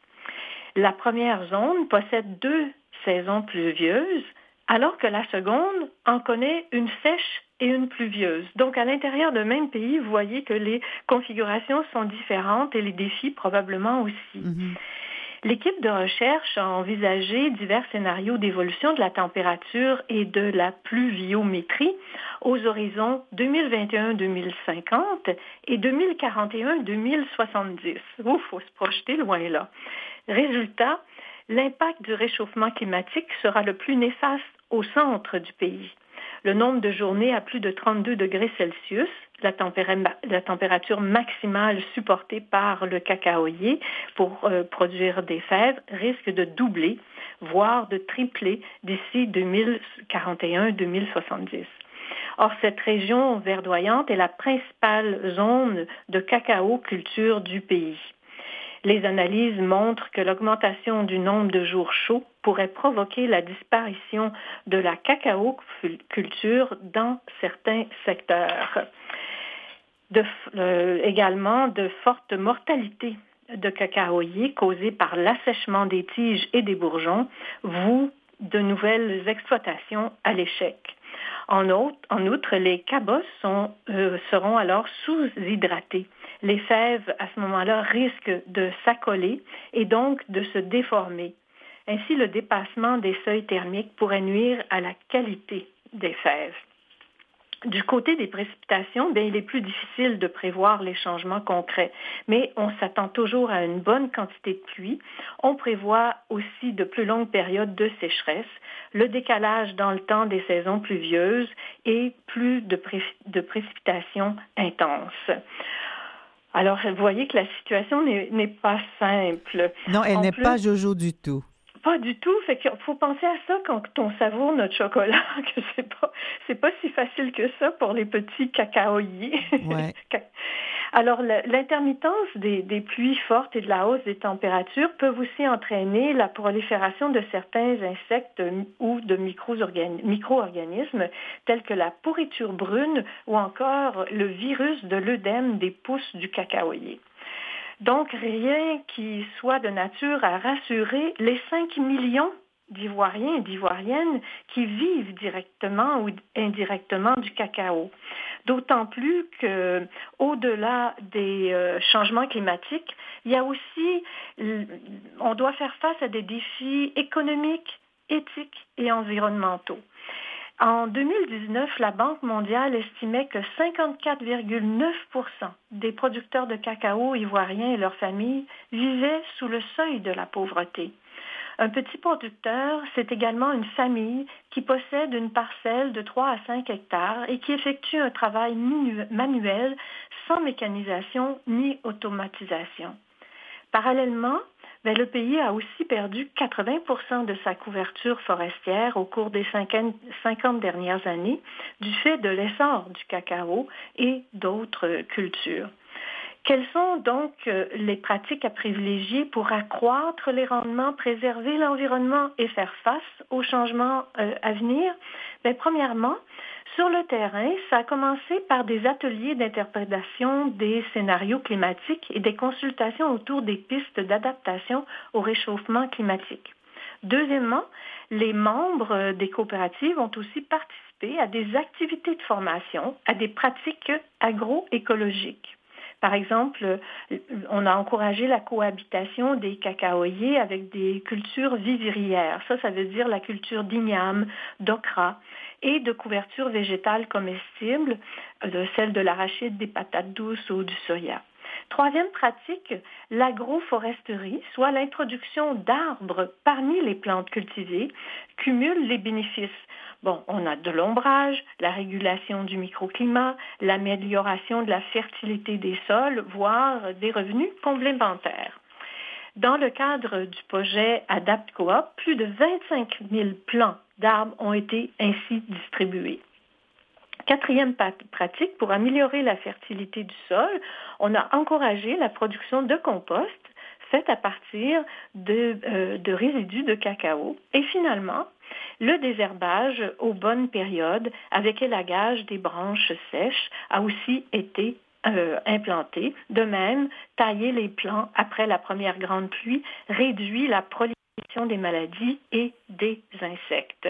La première zone possède deux saisons pluvieuses, alors que la seconde en connaît une sèche et une pluvieuse. Donc, à l'intérieur d'un même pays, vous voyez que les configurations sont différentes et les défis probablement aussi. Mm-hmm. L'équipe de recherche a envisagé divers scénarios d'évolution de la température et de la pluviométrie aux horizons deux mille vingt et un à deux mille cinquante et deux mille quarante et un à deux mille soixante-dix. Il faut se projeter loin là. Résultat, l'impact du réchauffement climatique sera le plus néfaste au centre du pays. Le nombre de journées à plus de trente-deux degrés Celsius, la, tempéra- la température maximale supportée par le cacaoyer pour euh, produire des fèves, risque de doubler, voire de tripler d'ici deux mille quarante et un à deux mille soixante-dix. Or, cette région verdoyante est la principale zone de cacao culture du pays. Les analyses montrent que l'augmentation du nombre de jours chauds pourrait provoquer la disparition de la cacao-culture dans certains secteurs. De, euh, également, de fortes mortalités de cacaoyers causées par l'assèchement des tiges et des bourgeons vouent de nouvelles exploitations à l'échec. En, autre, en outre, les cabosses sont, euh, seront alors sous-hydratées. Les fèves, à ce moment-là, risquent de s'accoler et donc de se déformer. Ainsi, le dépassement des seuils thermiques pourrait nuire à la qualité des fèves. Du côté des précipitations, bien, il est plus difficile de prévoir les changements concrets, mais on s'attend toujours à une bonne quantité de pluie. On prévoit aussi de plus longues périodes de sécheresse, le décalage dans le temps des saisons pluvieuses et plus de, pré- de précipitations intenses. Alors, vous voyez que la situation n'est, n'est pas simple. Non, elle en n'est plus, pas jojo du tout. Pas du tout. Fait qu'il faut penser à ça quand on savoure notre chocolat, que c'est pas, c'est pas si facile que ça pour les petits cacaoyers. Ouais. Alors, l'intermittence des, des pluies fortes et de la hausse des températures peuvent aussi entraîner la prolifération de certains insectes ou de micro-organismes tels que la pourriture brune ou encore le virus de l'œdème des pousses du cacaoyer. Donc, rien qui soit de nature à rassurer les cinq millions d'Ivoiriens et d'Ivoiriennes qui vivent directement ou indirectement du cacao. D'autant plus qu'au-delà des euh, changements climatiques, il y a aussi, on doit faire face à des défis économiques, éthiques et environnementaux. En deux mille dix-neuf, la Banque mondiale estimait que cinquante-quatre virgule neuf pour cent des producteurs de cacao ivoiriens et leurs familles vivaient sous le seuil de la pauvreté. Un petit producteur, c'est également une famille qui possède une parcelle de trois à cinq hectares et qui effectue un travail minu- manuel sans mécanisation ni automatisation. Parallèlement, ben, le pays a aussi perdu quatre-vingts pour cent de sa couverture forestière au cours des cinquante dernières années du fait de l'essor du cacao et d'autres cultures. Quelles sont donc les pratiques à privilégier pour accroître les rendements, préserver l'environnement et faire face aux changements euh, à venir? Bien, premièrement, sur le terrain, ça a commencé par des ateliers d'interprétation des scénarios climatiques et des consultations autour des pistes d'adaptation au réchauffement climatique. Deuxièmement, les membres des coopératives ont aussi participé à des activités de formation, à des pratiques agroécologiques. Par exemple, on a encouragé la cohabitation des cacaoyers avec des cultures vivrières. Ça, ça veut dire la culture d'igname, d'ocra et de couvertures végétales comestibles, de celle de l'arachide, des patates douces ou du soya. Troisième pratique, l'agroforesterie, soit l'introduction d'arbres parmi les plantes cultivées, cumule les bénéfices. Bon, on a de l'ombrage, la régulation du microclimat, l'amélioration de la fertilité des sols, voire des revenus complémentaires. Dans le cadre du projet Adapt Coop, plus de vingt-cinq mille plants d'arbres ont été ainsi distribués. Quatrième pratique, pour améliorer la fertilité du sol, on a encouragé la production de compost faite à partir de, euh, de résidus de cacao. Et finalement, le désherbage aux bonnes périodes avec élagage des branches sèches a aussi été euh, implanté. De même, tailler les plants après la première grande pluie réduit la prolifération des maladies et des insectes.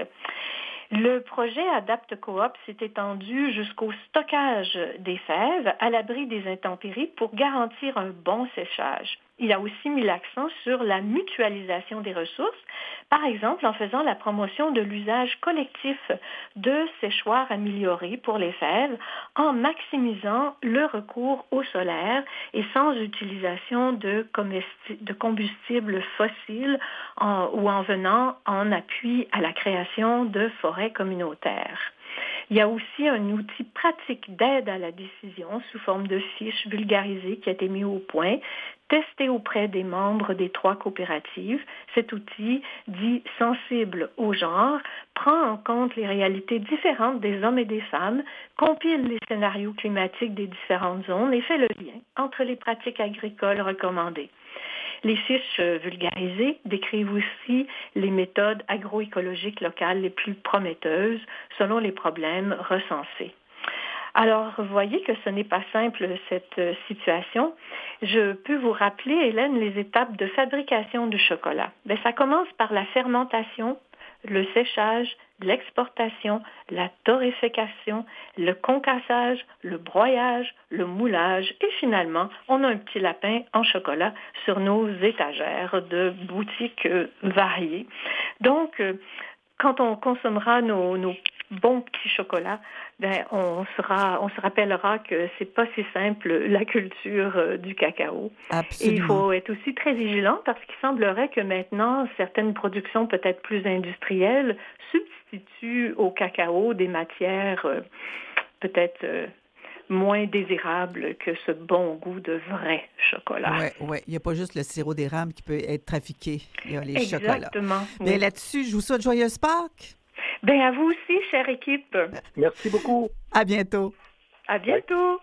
Le projet Adapt Coop s'est étendu jusqu'au stockage des fèves à l'abri des intempéries pour garantir un bon séchage. Il a aussi mis l'accent sur la mutualisation des ressources, par exemple en faisant la promotion de l'usage collectif de séchoirs améliorés pour les fèves, en maximisant le recours au solaire et sans utilisation de, de combustibles fossiles en, ou en venant en appui à la création de forêts communautaires. Il y a aussi un outil pratique d'aide à la décision sous forme de fiches vulgarisées qui a été mis au point, testé auprès des membres des trois coopératives. Cet outil, dit sensible au genre, prend en compte les réalités différentes des hommes et des femmes, compile les scénarios climatiques des différentes zones et fait le lien entre les pratiques agricoles recommandées. Les fiches vulgarisées décrivent aussi les méthodes agroécologiques locales les plus prometteuses selon les problèmes recensés. Alors, vous voyez que ce n'est pas simple, cette situation. Je peux vous rappeler, Hélène, les étapes de fabrication du chocolat. Bien, ça commence par la fermentation, le séchage, l'exportation, la torréfaction, le concassage, le broyage, le moulage et finalement, on a un petit lapin en chocolat sur nos étagères de boutiques variées. Donc, quand on consommera nos, nos bons petits chocolats, ben on sera, on se rappellera que c'est pas si simple la culture euh, du cacao. Absolument. Et il faut être aussi très vigilant parce qu'il semblerait que maintenant certaines productions peut-être plus industrielles substituent au cacao des matières euh, peut-être euh, moins désirables que ce bon goût de vrai chocolat. Oui, oui. Il n'y a pas juste le sirop d'érable qui peut être trafiqué. Il y a les chocolats. Exactement. Bien, Oui. là-dessus, je vous souhaite joyeuse Pâques. Ben à vous aussi, chère équipe. Merci beaucoup. À bientôt. À bientôt.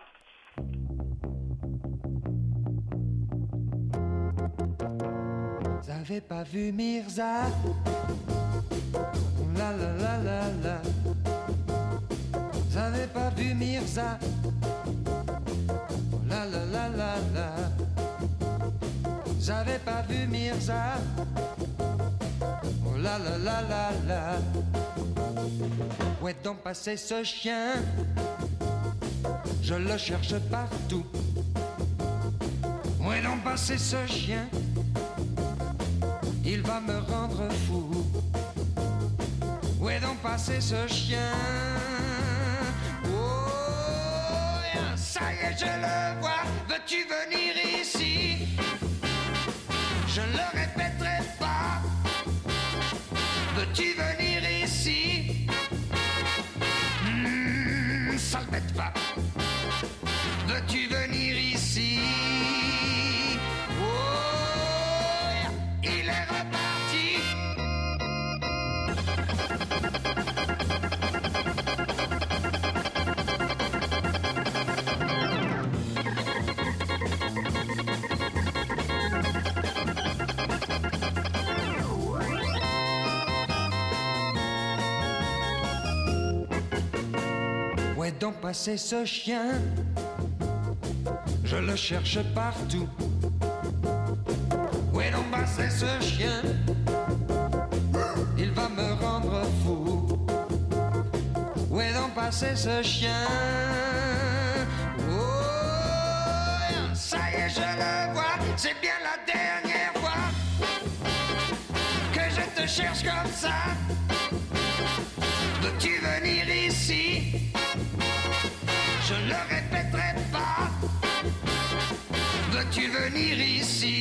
Vous avez pas vu Mirza? La la la la la. Vous avez pas vu Mirza? La la la la la. Vous avez pas vu Mirza? Oh la la la la la. Où est donc passé ce chien? Je le cherche partout. Où est donc passé ce chien? Il va me rendre fou. Où est donc passé ce chien? Oh, ça y est, je le vois. Veux-tu venir ici? Je ne le répéterai pas. donc passé ce chien? Je le cherche partout. Où est donc passé ce chien? Il va me rendre fou. Où est donc passé ce chien? Oh, ça y est, je le vois. C'est bien la dernière fois que je te cherche comme ça. Veux-tu venir ici? Je ne le répéterai pas. Veux-tu venir ici?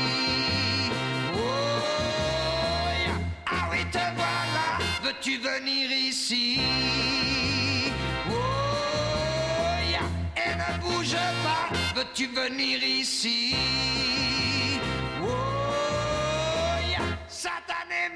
Oh, yeah. Ah oui, te voilà. Veux-tu venir ici? Oh, yeah. Et ne bouge pas. Veux-tu venir ici? Oh, yeah. Satané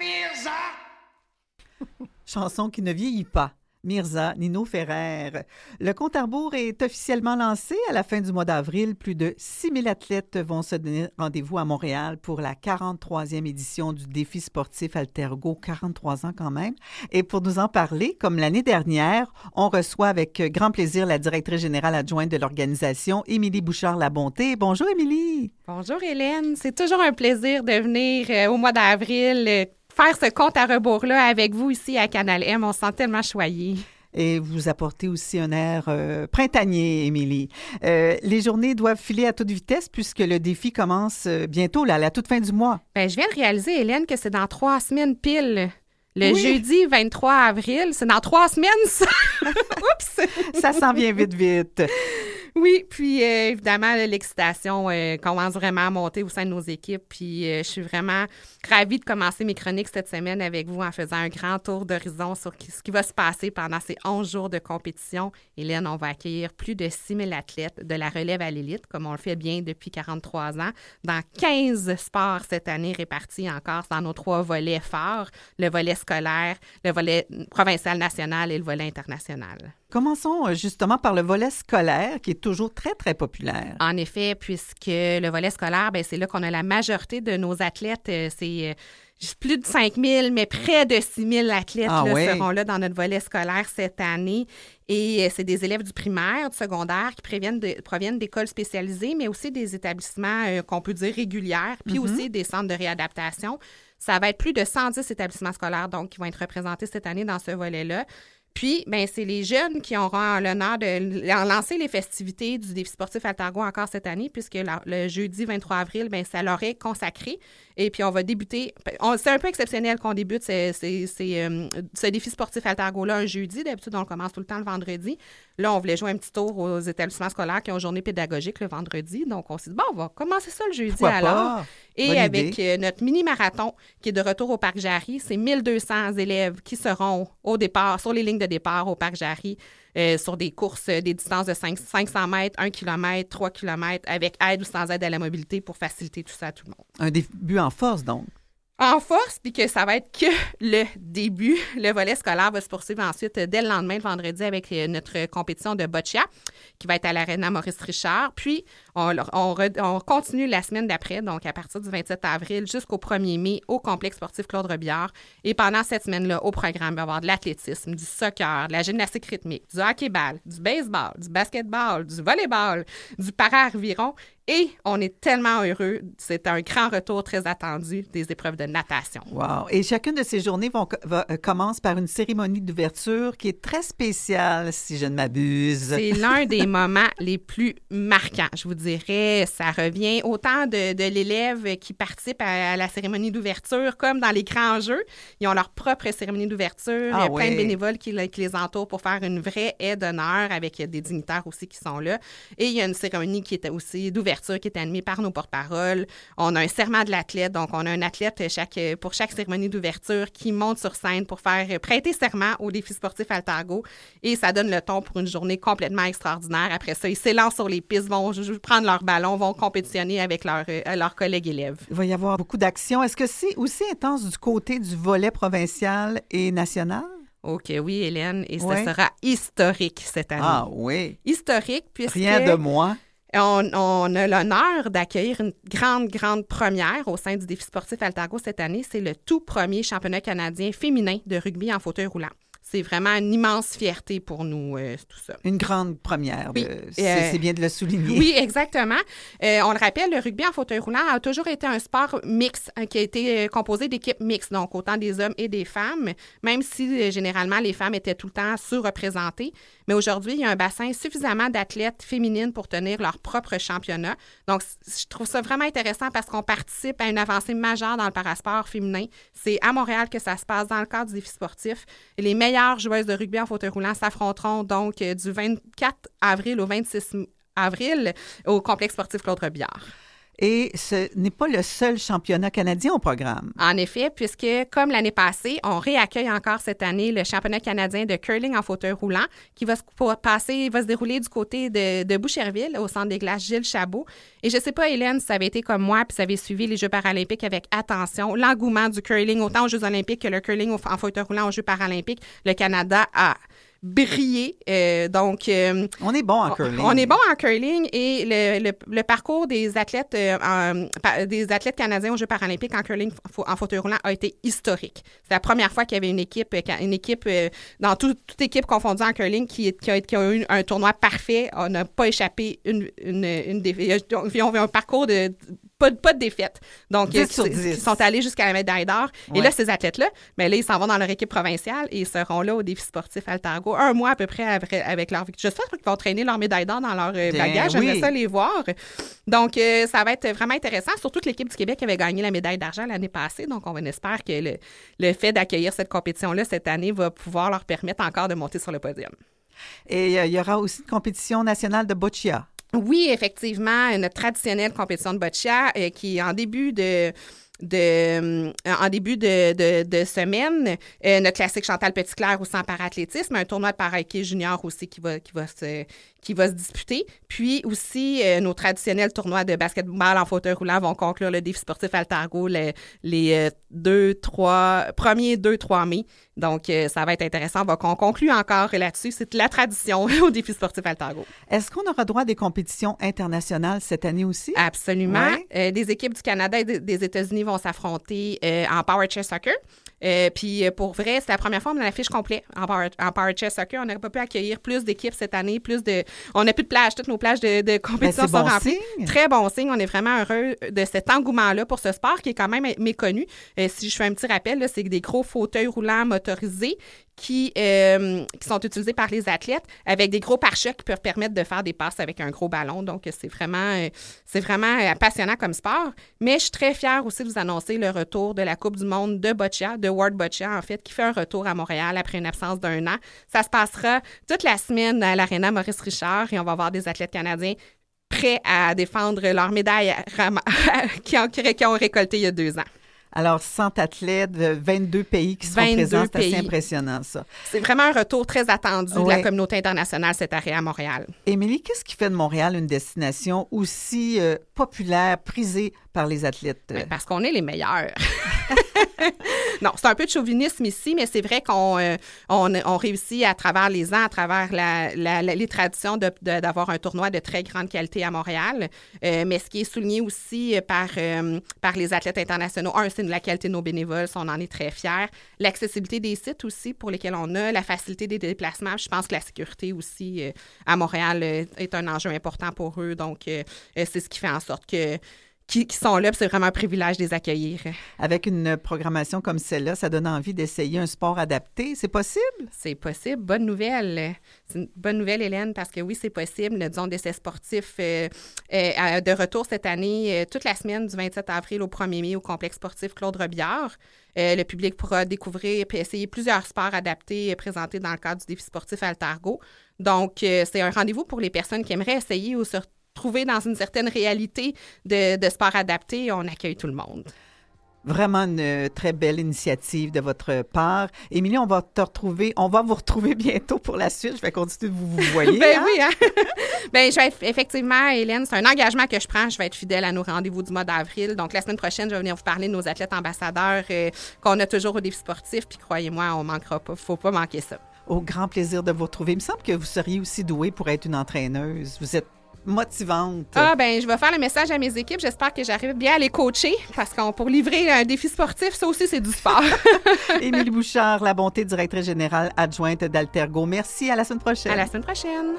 Mirza. Chanson qui ne vieillit pas. Mirza, Nino Ferrer. Le compte à rebours est officiellement lancé. À la fin du mois d'avril, plus de six mille athlètes vont se donner rendez-vous à Montréal pour la quarante-troisième édition du défi sportif Altergo, quarante-trois ans quand même. Et pour nous en parler, comme l'année dernière, on reçoit avec grand plaisir la directrice générale adjointe de l'organisation, Émilie Bouchard-Labonté. Bonjour, Émilie. Bonjour, Hélène. C'est toujours un plaisir de venir euh, au mois d'avril euh, faire ce compte à rebours-là avec vous ici à Canal M. On se sent tellement choyés. Et vous apportez aussi un air euh, printanier, Émilie. Euh, les journées doivent filer à toute vitesse puisque le défi commence euh, bientôt, là, à la toute fin du mois. Bien, je viens de réaliser, Hélène, que c'est dans trois semaines pile. Le oui. jeudi vingt-trois avril. C'est dans trois semaines, ça! Oups! Ça s'en vient vite, vite. Oui, puis euh, évidemment, l'excitation euh, commence vraiment à monter au sein de nos équipes. Puis euh, je suis vraiment ravie de commencer mes chroniques cette semaine avec vous en faisant un grand tour d'horizon sur ce qui va se passer pendant ces onze jours de compétition. Hélène, on va accueillir plus de six mille athlètes de la relève à l'élite, comme on le fait bien depuis quarante-trois ans, dans quinze sports cette année répartis encore dans nos trois volets forts, le volet scolaire, le volet provincial national et le volet international. Commençons justement par le volet scolaire qui est toujours très, très populaire. En effet, puisque le volet scolaire, bien, c'est là qu'on a la majorité de nos athlètes. C'est plus de cinq mille, mais près de six mille athlètes ah, là, ouais. seront là dans notre volet scolaire cette année. Et c'est des élèves du primaire, du secondaire qui proviennent, de, proviennent d'écoles spécialisées, mais aussi des établissements euh, qu'on peut dire régulières, puis mm-hmm. aussi des centres de réadaptation. Ça va être plus de cent dix établissements scolaires donc, qui vont être représentés cette année dans ce volet-là. Puis, bien, c'est les jeunes qui auront l'honneur de lancer les festivités du défi sportif Altergo encore cette année, puisque la, le jeudi vingt-trois avril, bien, ça leur est consacré. Et puis, on va débuter. On, c'est un peu exceptionnel qu'on débute c'est, c'est, c'est, euh, ce défi sportif Altergo-là un jeudi. D'habitude, on le commence tout le temps le vendredi. Là, on voulait jouer un petit tour aux établissements scolaires qui ont journée pédagogique le vendredi. Donc, on s'est dit, bon, on va commencer ça le jeudi Pourquoi alors. Pas? Et Bonne avec idée. notre mini-marathon qui est de retour au Parc Jarry, c'est mille deux cents élèves qui seront au départ, sur les lignes de départ au Parc Jarry, euh, sur des courses, euh, des distances de cinq cents mètres, un kilomètre, trois kilomètres, avec aide ou sans aide à la mobilité pour faciliter tout ça à tout le monde. Un début en force, donc. En force, puis que ça va être que le début. Le volet scolaire va se poursuivre ensuite dès le lendemain, le vendredi, avec notre compétition de boccia, qui va être à l'Arena Maurice-Richard. Puis, on, on, on continue la semaine d'après, donc à partir du vingt-sept avril jusqu'au premier mai, au complexe sportif Claude Robillard. Et pendant cette semaine-là, au programme, il va y avoir de l'athlétisme, du soccer, de la gymnastique rythmique, du hockey-ball, du baseball, du basketball, du volleyball, du para-aviron. Et on est tellement heureux. C'est un grand retour très attendu des épreuves de natation. Wow! Et chacune de ces journées vont, va, commence par une cérémonie d'ouverture qui est très spéciale, si je ne m'abuse. C'est l'un des moments les plus marquants, je vous dirais. Ça revient autant de, de l'élève qui participe à, à la cérémonie d'ouverture comme dans les grands jeux. Ils ont leur propre cérémonie d'ouverture. Ah, Il y a ouais. plein de bénévoles qui, qui les entourent pour faire une vraie aide d'honneur avec des dignitaires aussi qui sont là. Et il y a une cérémonie qui est aussi d'ouverture qui est animée par nos porte-paroles. On a un serment de l'athlète, donc on a un athlète chaque, pour chaque cérémonie d'ouverture qui monte sur scène pour faire prêter serment au défi sportif Altergo et ça donne le ton pour une journée complètement extraordinaire. Après ça, ils s'élancent sur les pistes, vont prendre leur ballon, vont compétitionner avec leurs leurs collègues élèves. Il va y avoir beaucoup d'actions. Est-ce que c'est aussi intense du côté du volet provincial et national? OK, oui, Hélène, et ouais. ce sera historique cette année. Ah oui. Historique, puisque... Rien de moins. On, on a l'honneur d'accueillir une grande, grande première au sein du défi sportif Altergo cette année. C'est le tout premier championnat canadien féminin de rugby en fauteuil roulant. c'est vraiment une immense fierté pour nous, euh, tout ça. Une grande première. Oui, de- euh, c'est, c'est bien de le souligner. Oui, exactement. Euh, on le rappelle, le rugby en fauteuil roulant a toujours été un sport mixte, hein, qui a été euh, composé d'équipes mixtes, donc autant des hommes et des femmes, même si euh, généralement les femmes étaient tout le temps sous-représentées. Mais aujourd'hui, il y a un bassin suffisamment d'athlètes féminines pour tenir leur propre championnat. Donc, c- je trouve ça vraiment intéressant parce qu'on participe à une avancée majeure dans le parasport féminin. C'est à Montréal que ça se passe dans le cadre du défi sportif. Et les meilleures joueuses de rugby en fauteuil roulant s'affronteront donc euh, du vingt-quatre avril au vingt-six avril au complexe sportif Claude Robillard. Et ce n'est pas le seul championnat canadien au programme. En effet, puisque, comme l'année passée, on réaccueille encore cette année le championnat canadien de curling en fauteuil roulant qui va se pour- passer, va se dérouler du côté de, de Boucherville, au centre des glaces Gilles Chabot. Et je ne sais pas, Hélène, si ça avait été comme moi, puis ça avait suivi les Jeux paralympiques avec attention, l'engouement du curling, autant aux Jeux olympiques que le curling au- en fauteuil roulant aux Jeux paralympiques, le Canada a briller. Euh, donc, euh, on est bon en curling. On est bon en curling et le, le, le parcours des athlètes, euh, en, pa- des athlètes canadiens aux Jeux paralympiques en curling fa- en fauteuil roulant a été historique. C'est la première fois qu'il y avait une équipe, une équipe euh, dans tout, toute équipe confondue en curling qui, qui, a, qui a eu un tournoi parfait. On n'a pas échappé une, une, une défaite. Ils ont eu un parcours de Pas, pas de défaite. Donc, dix euh, sur qui- dix. qui sont allés jusqu'à la médaille d'or. Ouais. Et là, ces athlètes-là, ben là, ils s'en vont dans leur équipe provinciale et ils seront là au défi sportif Altargo un mois à peu près après- avec leur victoire. J'espère qu'ils vont traîner leur médaille d'or dans leur euh, Ben bagage. J'aimerais oui. ça les voir. Donc, euh, ça va être vraiment intéressant. Surtout que l'équipe du Québec avait gagné la médaille d'argent l'année passée. Donc, on espère que le, le fait d'accueillir cette compétition-là cette année va pouvoir leur permettre encore de monter sur le podium. Et euh, il y aura aussi une compétition nationale de boccia. Oui, effectivement, notre traditionnelle compétition de boccia euh, qui est en début de... De, euh, en début de, de, de semaine, euh, notre classique Chantal Petitclerc aussi en parathlétisme, un tournoi de para-hockey junior aussi qui va, qui va se, qui va se disputer. Puis aussi, euh, nos traditionnels tournois de basketball en fauteuil roulant vont conclure le défi sportif Altargo les, les euh, deux, trois, premier, deux, trois mai. Donc, euh, ça va être intéressant. On va qu'on conclue encore là-dessus. C'est la tradition au défi sportif Altargo. Est-ce qu'on aura droit à des compétitions internationales cette année aussi? Absolument. Ouais. Euh, des équipes du Canada et de- des États-Unis vont s'affronter euh, en Power Chess Soccer. Euh, puis euh, pour vrai, c'est la première fois qu'on a la fiche complète en Power, en Power Chess Soccer. On n'aurait pas pu accueillir plus d'équipes cette année, plus de... On n'a plus de plages. Toutes nos plages de, de compétition Ben, c'est sont bon remplies. signe. Très bon signe. On est vraiment heureux de cet engouement-là pour ce sport qui est quand même méconnu. Euh, si je fais un petit rappel, là, c'est des gros fauteuils roulants motorisés qui, euh, qui sont utilisés par les athlètes avec des gros pare-chocs qui peuvent permettre de faire des passes avec un gros ballon. Donc, c'est vraiment, euh, c'est vraiment euh, passionnant comme sport. Mais je suis très fière aussi de vous annoncer le retour de la Coupe du monde de boccia, de World Boccia, en fait, qui fait un retour à Montréal après une absence d'un an. Ça se passera toute la semaine à l'Arena Maurice Richard et on va avoir des athlètes canadiens prêts à défendre leur médaille ram- qui, ont, qui ont récolté il y a deux ans. Alors, cent athlètes, de vingt-deux pays qui seront vingt-deux présents. C'est assez pays. impressionnant, ça. C'est vraiment un retour très attendu de Ouais. la communauté internationale cet arrêt à Montréal. Émilie, qu'est-ce qui fait de Montréal une destination aussi euh, populaire, prisée par les athlètes? euh? Ben, parce qu'on est les meilleurs. Non, c'est un peu de chauvinisme ici, mais c'est vrai qu'on euh, on, on réussit à travers les ans, à travers la, la- la- les traditions de- de- d'avoir un tournoi de très grande qualité à Montréal. Euh, mais ce qui est souligné aussi euh, par, euh, par les athlètes internationaux, un, c'est la qualité de nos bénévoles, ça, on en est très fiers. L'accessibilité des sites aussi pour lesquels on a, la facilité des déplacements. Je pense que la sécurité aussi euh, à Montréal euh, est un enjeu important pour eux. Donc, euh, euh, c'est ce qui fait en sorte que qui, qui sont là, puis c'est vraiment un privilège de les accueillir. Avec une programmation comme celle-là, ça donne envie d'essayer un sport adapté. C'est possible? C'est possible. Bonne nouvelle. C'est une bonne nouvelle, Hélène, parce que oui, c'est possible. Nous avons des essais sportifs euh, euh, de retour cette année, euh, toute la semaine du vingt-sept avril au premier mai au complexe sportif Claude Robillard. Euh, le public pourra découvrir et essayer plusieurs sports adaptés euh, présentés dans le cadre du défi sportif Altargo. Donc, euh, c'est un rendez-vous pour les personnes qui aimeraient essayer ou se trouver dans une certaine réalité de, de sport adapté. On accueille tout le monde. Vraiment une euh, très belle initiative de votre part. Émilie, on va te retrouver, on va vous retrouver bientôt pour la suite. Je vais continuer de vous, vous voyez. Ben hein? oui, hein? Ben, je vais être, effectivement, Hélène, c'est un engagement que je prends. Je vais être fidèle à nos rendez-vous du mois d'avril. Donc, la semaine prochaine, je vais venir vous parler de nos athlètes ambassadeurs euh, qu'on a toujours au défi sportif. Puis, croyez-moi, on ne manquera pas. Il ne faut pas manquer ça. Au grand plaisir de vous retrouver. Il me semble que vous seriez aussi douée pour être une entraîneuse. Vous êtes motivante. Ah, ben, je vais faire le message à mes équipes. J'espère que j'arrive bien à les coacher parce qu'on pour livrer un défi sportif, ça aussi, c'est du sport. Émilie Bouchard, La Bonté, directrice générale adjointe d'Altergo. Merci, à la semaine prochaine. À la semaine prochaine.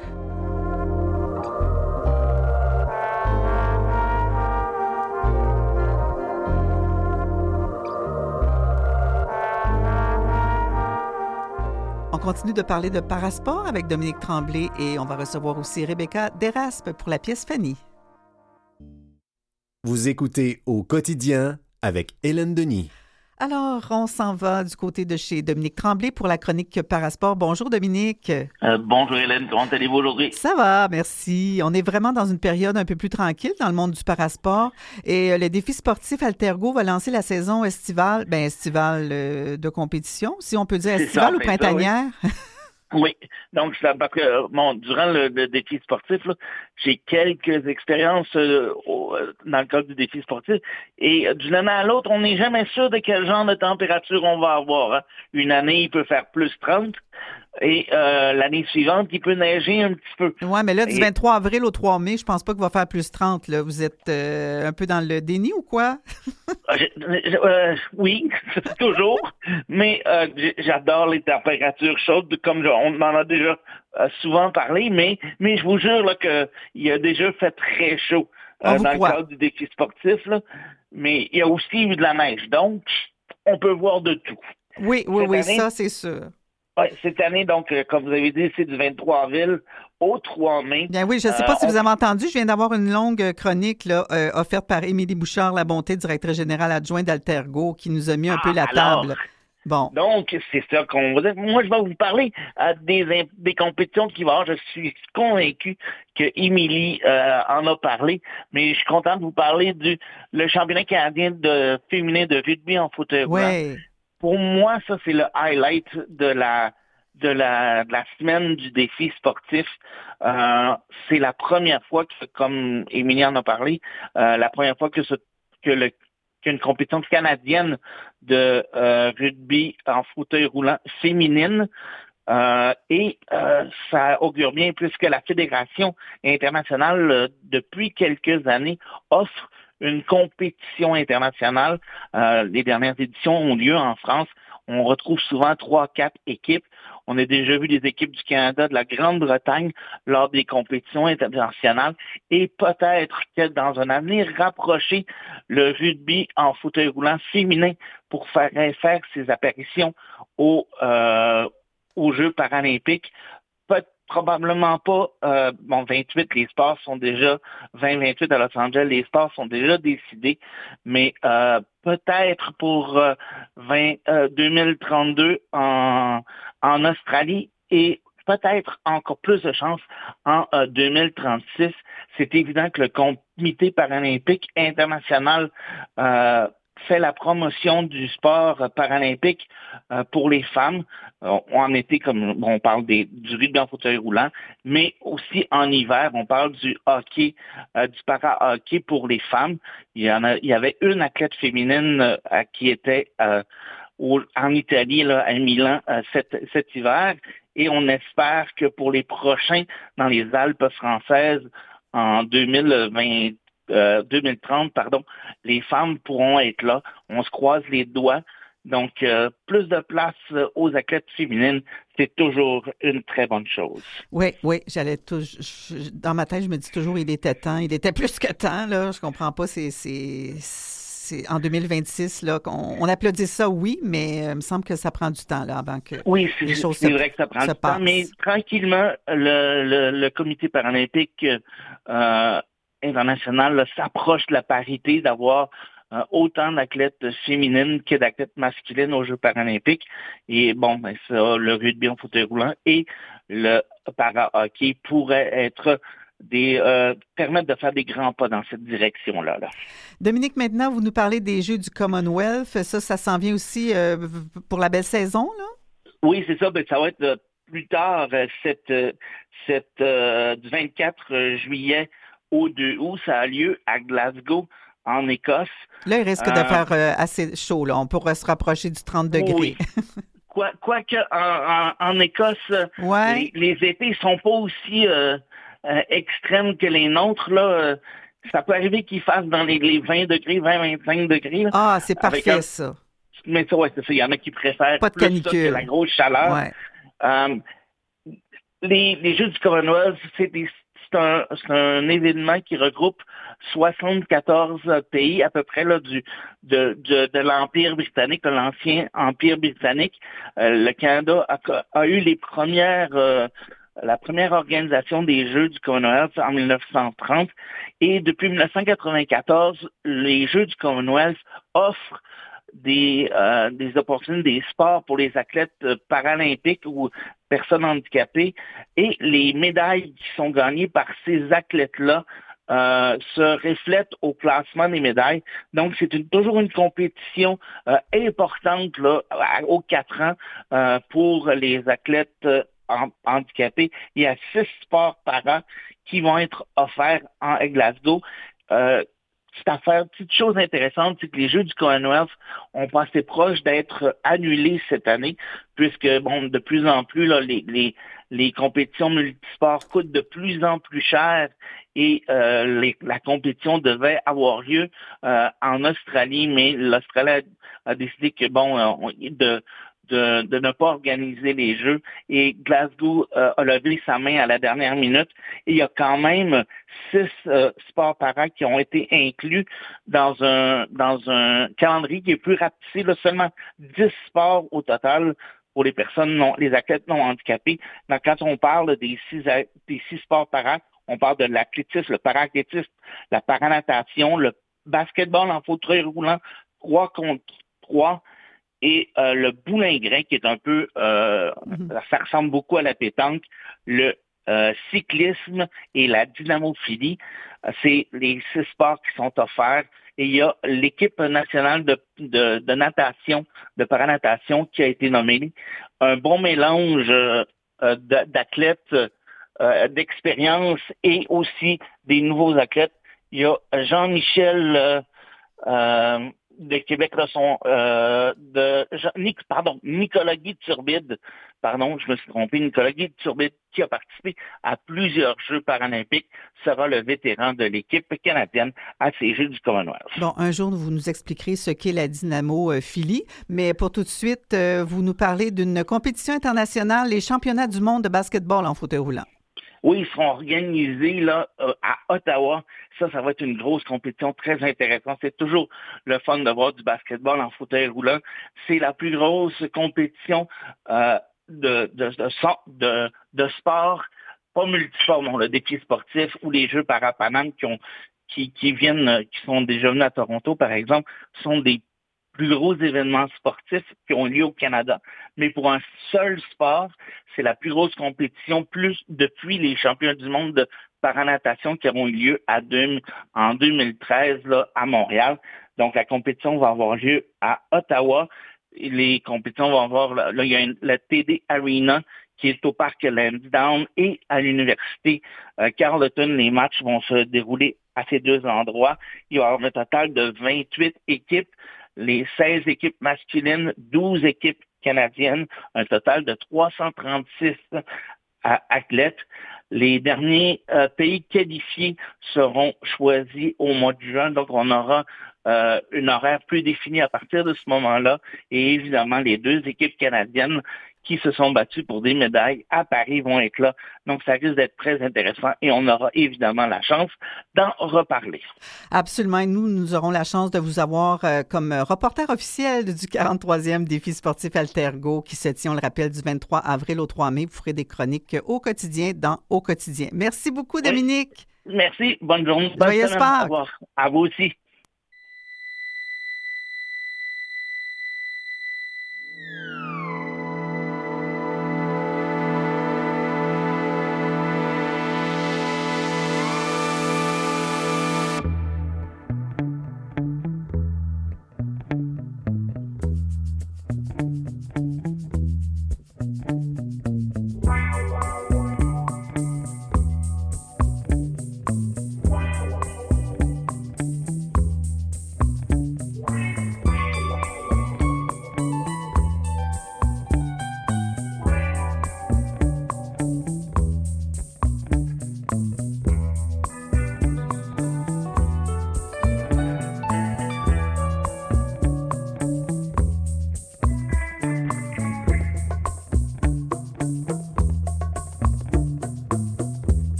On continue de parler de parasport avec Dominique Tremblay et on va recevoir aussi Rebecca Deraspe pour la pièce Fanny. Vous écoutez Au quotidien avec Hélène Denis. Alors, on s'en va du côté de chez Dominique Tremblay pour la chronique Parasport. Bonjour Dominique. Euh, bonjour Hélène, comment allez-vous aujourd'hui? Ça va, merci. On est vraiment dans une période un peu plus tranquille dans le monde du parasport. Et euh, le défi sportif Altergo va lancer la saison estivale, ben estivale euh, de compétition, si on peut dire estivale ou printanière. Ça, oui. Oui, donc parce que bon, durant le, le défi sportif, là, j'ai quelques expériences euh, au, dans le cadre du défi sportif et euh, d'une année à l'autre, on n'est jamais sûr de quel genre de température on va avoir. Hein. Une année, il peut faire plus trente et euh, l'année suivante, il peut neiger un petit peu. Oui, mais là, du et... vingt-trois avril au trois mai, je pense pas qu'il va faire plus trente. Là. Vous êtes euh, un peu dans le déni ou quoi? je, je, euh, oui, toujours, mais euh, j'adore les températures chaudes, comme je, on en a déjà euh, souvent parlé, mais, mais je vous jure là, qu'il a déjà fait très chaud euh, dans le cadre du défi sportif, là, mais il y a aussi eu de la neige, donc on peut voir de tout. Oui, oui, Cette oui, année, ça c'est sûr. Oui, cette année, donc, euh, comme vous avez dit, c'est du vingt-trois avril au trois mai. Bien oui, je ne sais pas euh, si vous avez entendu, je viens d'avoir une longue chronique là, euh, offerte par Émilie Bouchard, La Bonté, directrice générale adjointe d'Altergo, qui nous a mis un ah, peu la alors, table. Bon. Donc, c'est ça qu'on va dire. Moi, je vais vous parler euh, des, des compétitions qui vont avoir. Je suis convaincu que Émilie euh, en a parlé, mais je suis content de vous parler du le championnat canadien de féminin de rugby en fauteuil roulant. Ouais. Pour moi, ça, c'est le highlight de la de la, de la semaine du défi sportif. Euh, c'est la première fois que, comme Émilie en a parlé, euh, la première fois que, ce, que le qu'une compétition canadienne de euh, rugby en fauteuil roulant féminine. Euh, et euh, ça augure bien puisque la Fédération internationale, euh, depuis quelques années, offre une compétition internationale. Euh, les dernières éditions ont lieu en France. On retrouve souvent trois, quatre équipes. On a déjà vu des équipes du Canada, de la Grande-Bretagne lors des compétitions internationales. Et peut-être que dans un avenir rapproché, le rugby en fauteuil roulant féminin pour faire, faire ses apparitions aux, euh, aux Jeux paralympiques. Peut probablement pas, euh, bon, vingt-huit, les sports sont déjà, vingt vingt-huit à Los Angeles, les sports sont déjà décidés, mais euh, peut-être pour euh, vingt, euh, deux mille trente-deux en, en Australie et peut-être encore plus de chance en euh, deux mille trente-six. C'est évident que le Comité paralympique international euh, fait la promotion du sport paralympique euh, pour les femmes. On, en été, comme on parle des, du rugby en fauteuil roulant, mais aussi en hiver, on parle du hockey, euh, du para-hockey pour les femmes. Il y en a, il y avait une athlète féminine euh, qui était euh, au, en Italie, là, à Milan, euh, cet, cet hiver, et on espère que pour les prochains dans les Alpes françaises en deux mille vingt. Euh, deux mille trente, pardon, les femmes pourront être là. On se croise les doigts. Donc, euh, plus de place aux athlètes féminines, c'est toujours une très bonne chose. Oui, oui, j'allais toujours... Dans ma tête, je me dis toujours, il était temps. Il était plus que temps, là. Je comprends pas, c'est... c'est... C'est en deux mille vingt-six, là, qu'on on applaudit ça, oui, mais euh, il me semble que ça prend du temps là, avant que oui, les choses c'est se, vrai que ça prend se du passent. temps, mais tranquillement, le, le, le Comité paralympique euh, international là, s'approche de la parité, d'avoir euh, autant d'athlètes féminines que d'athlètes masculines aux Jeux paralympiques. Et bon, ben ça, le rugby en fauteuil roulant et le para-hockey pourraient être des euh, permettre de faire des grands pas dans cette direction-là. Là. Dominique, maintenant, vous nous parlez des Jeux du Commonwealth. Ça, ça s'en vient aussi euh, pour la belle saison, là? Oui, c'est ça. Ben, ça va être euh, plus tard, euh, cette, euh, cette, euh, du vingt-quatre juillet au deux août. Ça a lieu à Glasgow, en Écosse. Là, il risque euh, de faire euh, assez chaud. Là. On pourrait se rapprocher du trente degrés. Oui. Quoi, quoique, en, en, en Écosse, ouais. les, les étés ne sont pas aussi... Euh, euh, extrêmes que les nôtres, là, euh, ça peut arriver qu'ils fassent dans les, les vingt degrés, vingt à vingt-cinq degrés. Là, ah, c'est parfait, un... ça. Mais ça, ouais, c'est ça. Il y en a qui préfèrent pas de plus canicule. ça que la grosse chaleur. Ouais. Euh, les, les Jeux du Commonwealth, c'est, des, c'est, un, c'est un événement qui regroupe soixante-quatorze pays, à peu près, là, du, de, de, de l'Empire britannique, de l'ancien Empire britannique. Euh, le Canada a, a eu les premières... Euh, la première organisation des Jeux du Commonwealth en dix-neuf cent trente. Et depuis dix-neuf cent quatre-vingt-quatorze, les Jeux du Commonwealth offrent des, euh, des opportunités, des sports pour les athlètes paralympiques ou personnes handicapées. Et les médailles qui sont gagnées par ces athlètes-là euh, se reflètent au classement des médailles. Donc, c'est une, toujours une compétition euh, importante là, aux quatre ans euh, pour les athlètes euh, handicapés. Il y a six sports par an qui vont être offerts en Glasgow. Euh, petite affaire, petite chose intéressante, c'est que les Jeux du Commonwealth ont passé proche d'être annulés cette année, puisque, bon, de plus en plus, là, les, les, les compétitions multisports coûtent de plus en plus cher et euh, les, la compétition devait avoir lieu euh, en Australie, mais l'Australie a, a décidé que, bon, euh, de De, de ne pas organiser les Jeux. Et Glasgow euh, a levé sa main à la dernière minute. Et il y a quand même six euh, sports par an qui ont été inclus dans un dans un calendrier qui est plus rapetissé. Là, seulement dix sports au total pour les personnes non, les athlètes non handicapés. Donc, quand on parle des six, des six sports par an, on parle de l'athlétisme, le para-athlétisme, la paranatation, le basketball en fauteuil roulant, trois contre trois, et euh, le boulingrin, qui est un peu, euh, mm-hmm. ça ressemble beaucoup à la pétanque, le euh, cyclisme et la dynamophilie. C'est les six sports qui sont offerts. Et il y a l'équipe nationale de, de, de natation, de paranatation qui a été nommée. Un bon mélange euh, d'athlètes, euh, d'expérience et aussi des nouveaux athlètes. Il y a Jean-Michel... Euh, euh, de Québec, là, sont euh, de Nic, pardon, Nicolas Guy Turbide, pardon, je me suis trompé, Nicolas Guy Turbide, qui a participé à plusieurs Jeux paralympiques, sera le vétéran de l'équipe canadienne à ces Jeux du Commonwealth. Bon, un jour, vous nous expliquerez ce qu'est la dynamophilie, mais pour tout de suite, vous nous parlez d'une compétition internationale, les championnats du monde de basketball en fauteuil roulant. Oui, ils seront organisés là euh, à Ottawa. Ça, ça va être une grosse compétition très intéressante. C'est toujours le fun de voir du basketball en fauteuil roulant. C'est la plus grosse compétition euh, de, de, de, de, de sport, pas multisport, non, le défi sportif ou les Jeux Parapanam qui ont qui, qui viennent, qui sont déjà venus à Toronto, par exemple, sont des plus gros événements sportifs qui ont lieu au Canada. Mais pour un seul sport, c'est la plus grosse compétition plus depuis les championnats du monde de paranatation qui auront eu lieu à deux, en deux mille treize là, à Montréal. Donc, la compétition va avoir lieu à Ottawa. Les compétitions vont avoir, là, il y a une, la T D Arena qui est au parc Lansdowne et à l'université euh, Carleton. Les matchs vont se dérouler à ces deux endroits. Il y aura un total de vingt-huit équipes. Les seize équipes masculines, douze équipes canadiennes, un total de trois cent trente-six euh, athlètes. Les derniers euh, pays qualifiés seront choisis au mois de juin, donc on aura euh, une horaire plus définie à partir de ce moment-là. Et évidemment, les deux équipes canadiennes qui se sont battues pour des médailles à Paris vont être là. Donc, ça risque d'être très intéressant et on aura évidemment la chance d'en reparler. Absolument. Nous, nous aurons la chance de vous avoir euh, comme reporter officiel du quarante-troisième défi sportif Altergo qui se tient, on le rappelle, du vingt-trois avril au trois mai. Vous ferez des chroniques au quotidien dans Au quotidien. Merci beaucoup, Dominique. Oui. Merci. Bonne journée. Bonne Joyeuse semaine. Pâques. Au revoir. À vous aussi.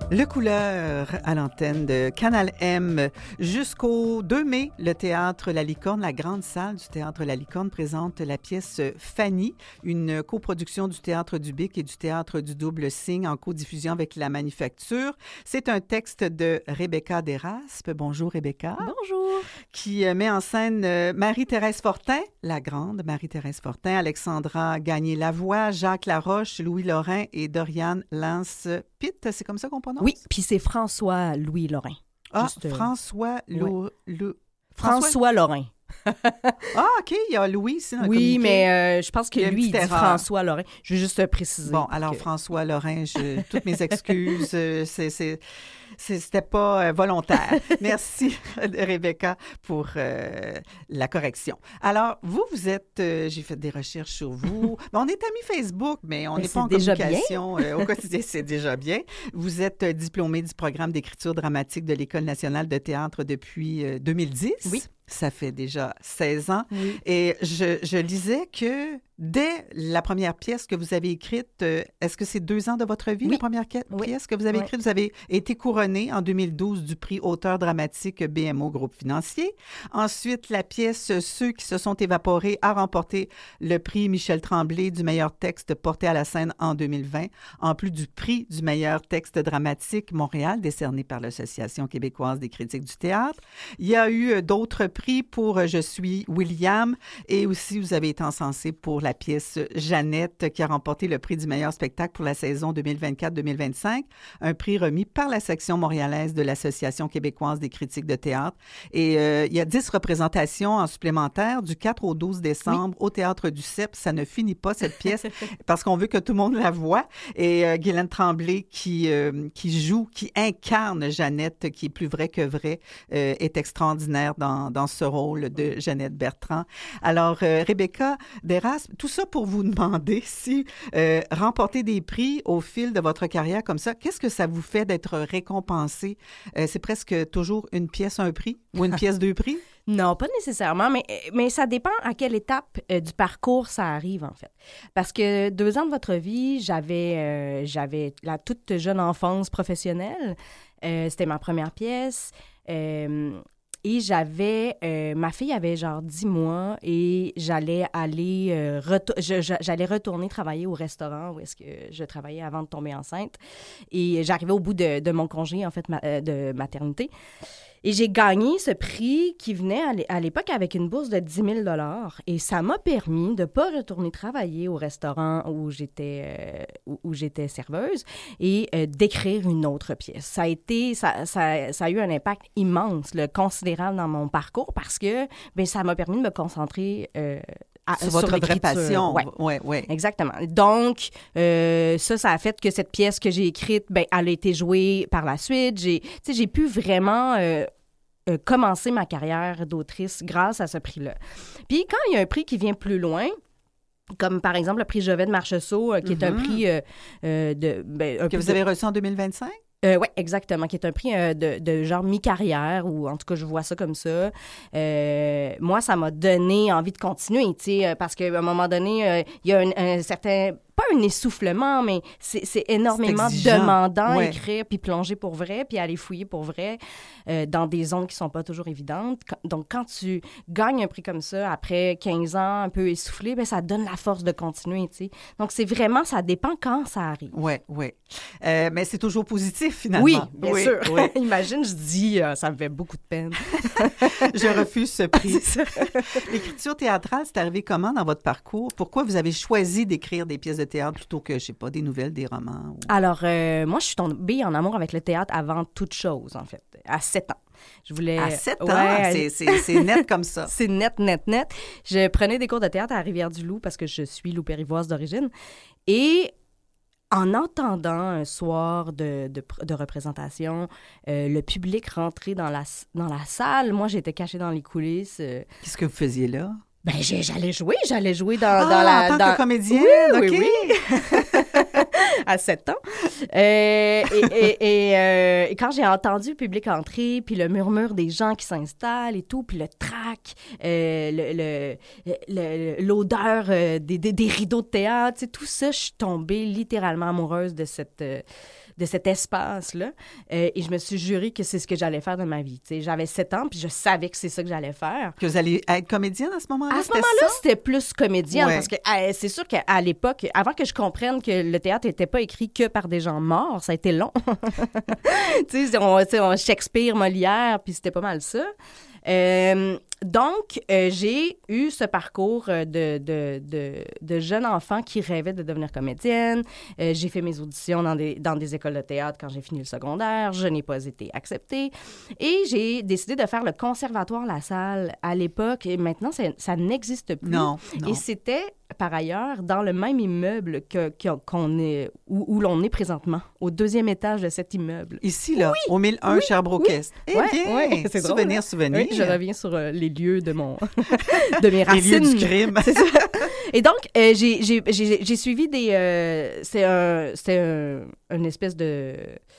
Le Couleur à l'antenne de Canal M. Jusqu'au deux mai, le Théâtre La Licorne, la grande salle du Théâtre La Licorne, présente la pièce Fanny, une coproduction du Théâtre du Bic et du Théâtre du Double Cygne en codiffusion avec La Manufacture. C'est un texte de Rebecca Deraspe. Bonjour Rebecca. Bonjour. Qui met en scène Marie-Thérèse Fortin, la grande Marie-Thérèse Fortin, Alexandra Gagné-Lavoie, Jacques Laroche, Louis Lorrain et Doriane Lance-Pitt. C'est comme ça qu'on prononce? Oui, puis c'est François-Louis Lorrain. Ah, Juste, François Lou... ouais. Lou... François, François Lorrain. Ah, OK, il y a Louis ici dans le Oui, communiqué. mais euh, je pense que il lui, il dit erreur. François Lorrain. Je veux juste préciser. Bon, alors que... François Lorrain, je... toutes mes excuses. c'est, c'est... C'était pas euh, volontaire. Merci, Rebecca, pour euh, la correction. Alors, vous, vous êtes... Euh, j'ai fait des recherches sur vous. Ben, on est amis Facebook, mais on n'est pas en communication euh, au quotidien. C'est déjà bien. Vous êtes euh, diplômé du programme d'écriture dramatique de l'École nationale de théâtre depuis euh, deux mille dix. Oui. Ça fait déjà seize ans. Oui. Et je, je lisais que dès la première pièce que vous avez écrite, euh, est-ce que c'est deux ans de votre vie, oui. la première pièce oui. que vous avez oui. écrite? Vous avez été couronné en deux mille douze du prix auteur dramatique B M O Groupe Financier. Ensuite, la pièce Ceux qui se sont évaporés a remporté le prix Michel Tremblay du meilleur texte porté à la scène en deux mille vingt, en plus du prix du meilleur texte dramatique Montréal, décerné par l'Association québécoise des critiques du théâtre. Il y a eu d'autres prix pour Je suis William et aussi vous avez été encensé pour la pièce Jeannette qui a remporté le prix du meilleur spectacle pour la saison deux mille vingt-quatre deux mille vingt-cinq, un prix remis par la section montréalaise de l'Association québécoise des critiques de théâtre. Et euh, il y a dix représentations en supplémentaire du quatre au douze décembre oui. au Théâtre du C E P. Ça ne finit pas cette pièce parce qu'on veut que tout le monde la voie. Et euh, Guylaine Tremblay qui, euh, qui joue, qui incarne Jeannette, qui est plus vrai que vrai, euh, est extraordinaire dans, dans ce rôle de Jeannette Bertrand. Alors, euh, Rebecca Deraspe, tout ça pour vous demander si euh, remporter des prix au fil de votre carrière comme ça, qu'est-ce que ça vous fait d'être récompensé? Euh, c'est presque toujours une pièce, un prix ou une pièce, deux prix? Non, pas nécessairement, mais, mais ça dépend à quelle étape euh, du parcours ça arrive, en fait. Parce que deux ans de votre vie, j'avais, euh, j'avais la toute jeune enfance professionnelle. Euh, c'était ma première pièce. Euh, Et j'avais, euh, ma fille avait genre dix mois et j'allais aller, euh, retou- je, je, j'allais retourner travailler au restaurant où est-ce que je travaillais avant de tomber enceinte. Et j'arrivais au bout de, de mon congé, en fait, ma, de maternité. Et j'ai gagné ce prix qui venait à l'époque avec une bourse de dix mille dollars. Et ça m'a permis de ne pas retourner travailler au restaurant où j'étais, euh, où, où j'étais serveuse et euh, d'écrire une autre pièce. Ça a été, ça, ça, ça a eu un impact immense, là, considérable dans mon parcours parce que bien, ça m'a permis de me concentrer euh, À, sur votre sur vraie passion. Oui, ouais, ouais. Exactement. Donc, euh, ça, ça a fait que cette pièce que j'ai écrite, ben, elle a été jouée par la suite. J'ai, tu sais, j'ai pu vraiment euh, euh, commencer ma carrière d'autrice grâce à ce prix-là. Puis, quand il y a un prix qui vient plus loin, comme par exemple le prix Jovet de Marcheseau, euh, qui mm-hmm. est un prix euh, euh, de... Ben, un que vous avez reçu en deux mille vingt-cinq? Euh, oui, exactement, qui est un prix euh, de, de genre mi-carrière, ou en tout cas, je vois ça comme ça. Euh, moi, ça m'a donné envie de continuer, tu sais, parce qu'à un moment donné, euh, il y a un, un certain... pas un essoufflement, mais c'est, c'est énormément c'est demandant ouais. écrire, puis plonger pour vrai, puis aller fouiller pour vrai euh, dans des zones qui sont pas toujours évidentes. Donc, quand tu gagnes un prix comme ça, après quinze ans, un peu essoufflé, bien, ça donne la force de continuer, tu sais. Donc, c'est vraiment, ça dépend quand ça arrive. Oui, oui. Euh, mais c'est toujours positif, finalement. Oui, bien oui, sûr. Oui. Imagine, je dis, euh, ça me fait beaucoup de peine. Je refuse ce prix. L'écriture théâtrale, c'est arrivé comment dans votre parcours? Pourquoi vous avez choisi d'écrire des pièces de théâtre plutôt que, je sais pas, des nouvelles, des romans? Ou... Alors, euh, moi, je suis tombée en amour avec le théâtre avant toute chose, en fait, à sept ans. Je voulais... À sept ans? Ouais, c'est, c'est, c'est net comme ça. C'est net, net, net. Je prenais des cours de théâtre à Rivière-du-Loup parce que je suis loup-périvoise d'origine. Et en entendant un soir de, de, de représentation, euh, le public rentrer dans la, dans la salle, moi, j'étais cachée dans les coulisses. Euh... Qu'est-ce que vous faisiez là? Ben, j'allais jouer, j'allais jouer dans, ah, dans la... en tant dans... que comédienne? Oui, OK. oui, oui. À sept ans. Euh, et et, et, euh, et quand j'ai entendu le public entrer, puis le murmure des gens qui s'installent et tout, puis le trac, euh, le, le, le, l'odeur euh, des, des, des rideaux de théâtre, tout ça, je suis tombée littéralement amoureuse de cette... Euh, de cet espace-là. Euh, et je me suis juré que c'est ce que j'allais faire de ma vie. T'sais, j'avais sept ans, puis je savais que c'est ça que j'allais faire. Que vous allez être comédienne à ce moment-là? À ce moment-là, ça? c'était plus comédienne, Ouais. parce que euh, c'est sûr qu'à l'époque, avant que je comprenne que le théâtre n'était pas écrit que par des gens morts, ça a été long. Tu sais, on, on, Shakespeare, Molière, puis c'était pas mal ça. Euh, donc, euh, j'ai eu ce parcours de, de, de, de jeune enfant qui rêvait de devenir comédienne. Euh, j'ai fait mes auditions dans des, dans des écoles de théâtre quand j'ai fini le secondaire. Je n'ai pas été acceptée. Et j'ai décidé de faire le conservatoire La Salle à l'époque. Et maintenant, ça, ça n'existe plus. Non, non. Et c'était, par ailleurs, dans le même immeuble que, que, qu'on est, où, où l'on est présentement, au deuxième étage de cet immeuble. Ici, là, oui, au mille un oui, Sherbrooke-Est. Oui. Eh Ouais, bien, ouais, c'est drôle, souvenir, hein? souvenir. Oui, je reviens sur euh, les lieux de mon de mes racines. Les lieux du crime. C'est ça. Et donc, euh, j'ai, j'ai, j'ai, j'ai suivi des... Euh, c'est un, c'est un, une espèce de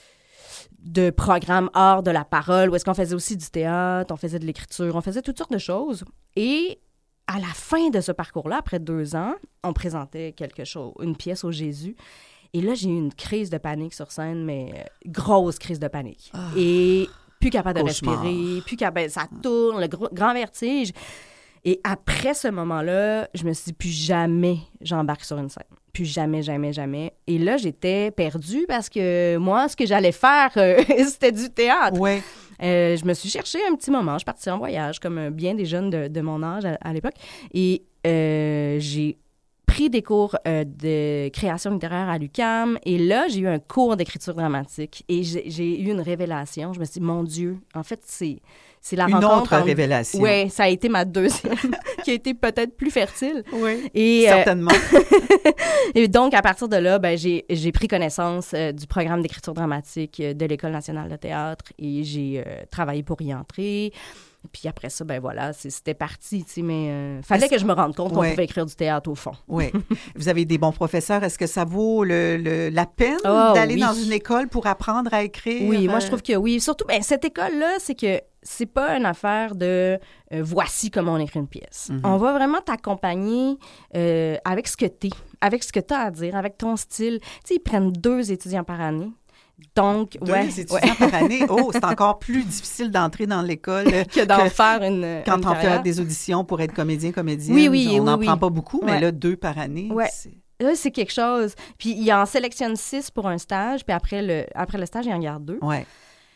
de programme art de la parole, où est-ce qu'on faisait aussi du théâtre, on faisait de l'écriture, on faisait toutes sortes de choses. Et à la fin de ce parcours-là, après deux ans, on présentait quelque chose, une pièce au Jésus. Et là, j'ai eu une crise de panique sur scène, mais euh, grosse crise de panique. Ah. Et plus capable de Cauchemar. respirer, plus capable, ça tourne, le gros, grand vertige. Et après ce moment-là, je me suis dit, plus jamais j'embarque sur une scène. Plus jamais, jamais, jamais. Et là, j'étais perdue parce que moi, ce que j'allais faire, euh, c'était du théâtre. Ouais. Euh, je me suis cherchée un petit moment. Je suis partie en voyage, comme bien des jeunes de, de mon âge à, à l'époque. Et euh, j'ai pris des cours euh, de création littéraire à l'U Q A M. Et là, j'ai eu un cours d'écriture dramatique. Et j'ai, j'ai eu une révélation. Je me suis dit, mon Dieu, en fait, c'est, c'est la Une rencontre... autre entre... révélation. Oui, ça a été ma deuxième, qui a été peut-être plus fertile. Oui, et, certainement. Euh... et donc, à partir de là, ben, j'ai, j'ai pris connaissance euh, du programme d'écriture dramatique euh, de l'École nationale de théâtre et j'ai euh, travaillé pour y entrer. Puis après ça, ben voilà, c'était parti, tu sais, mais euh, fallait Est-ce... que je me rende compte qu'on ouais. pouvait écrire du théâtre au fond. Oui. Vous avez des bons professeurs. Est-ce que ça vaut le, le, la peine oh, d'aller oui. dans une école pour apprendre à écrire? Oui, moi, je trouve que oui. Surtout, ben, cette école-là, c'est que c'est pas une affaire de euh, voici comment on écrit une pièce. Mm-hmm. On va vraiment t'accompagner euh, avec ce que t'es, avec ce que t'as à dire, avec ton style. Tu sais, ils prennent deux étudiants par année. Donc, Deux ouais, étudiants ouais. par année. Oh, c'est encore plus difficile d'entrer dans l'école que d'en que faire une quand une on carrière. fait des auditions pour être comédien, comédienne. Oui, oui, on n'en oui, prend oui. pas beaucoup, ouais. mais là, deux par année. Ouais. C'est... Là, c'est quelque chose. Puis, il en sélectionne six pour un stage, puis après le, après le stage, il en garde deux. Ouais.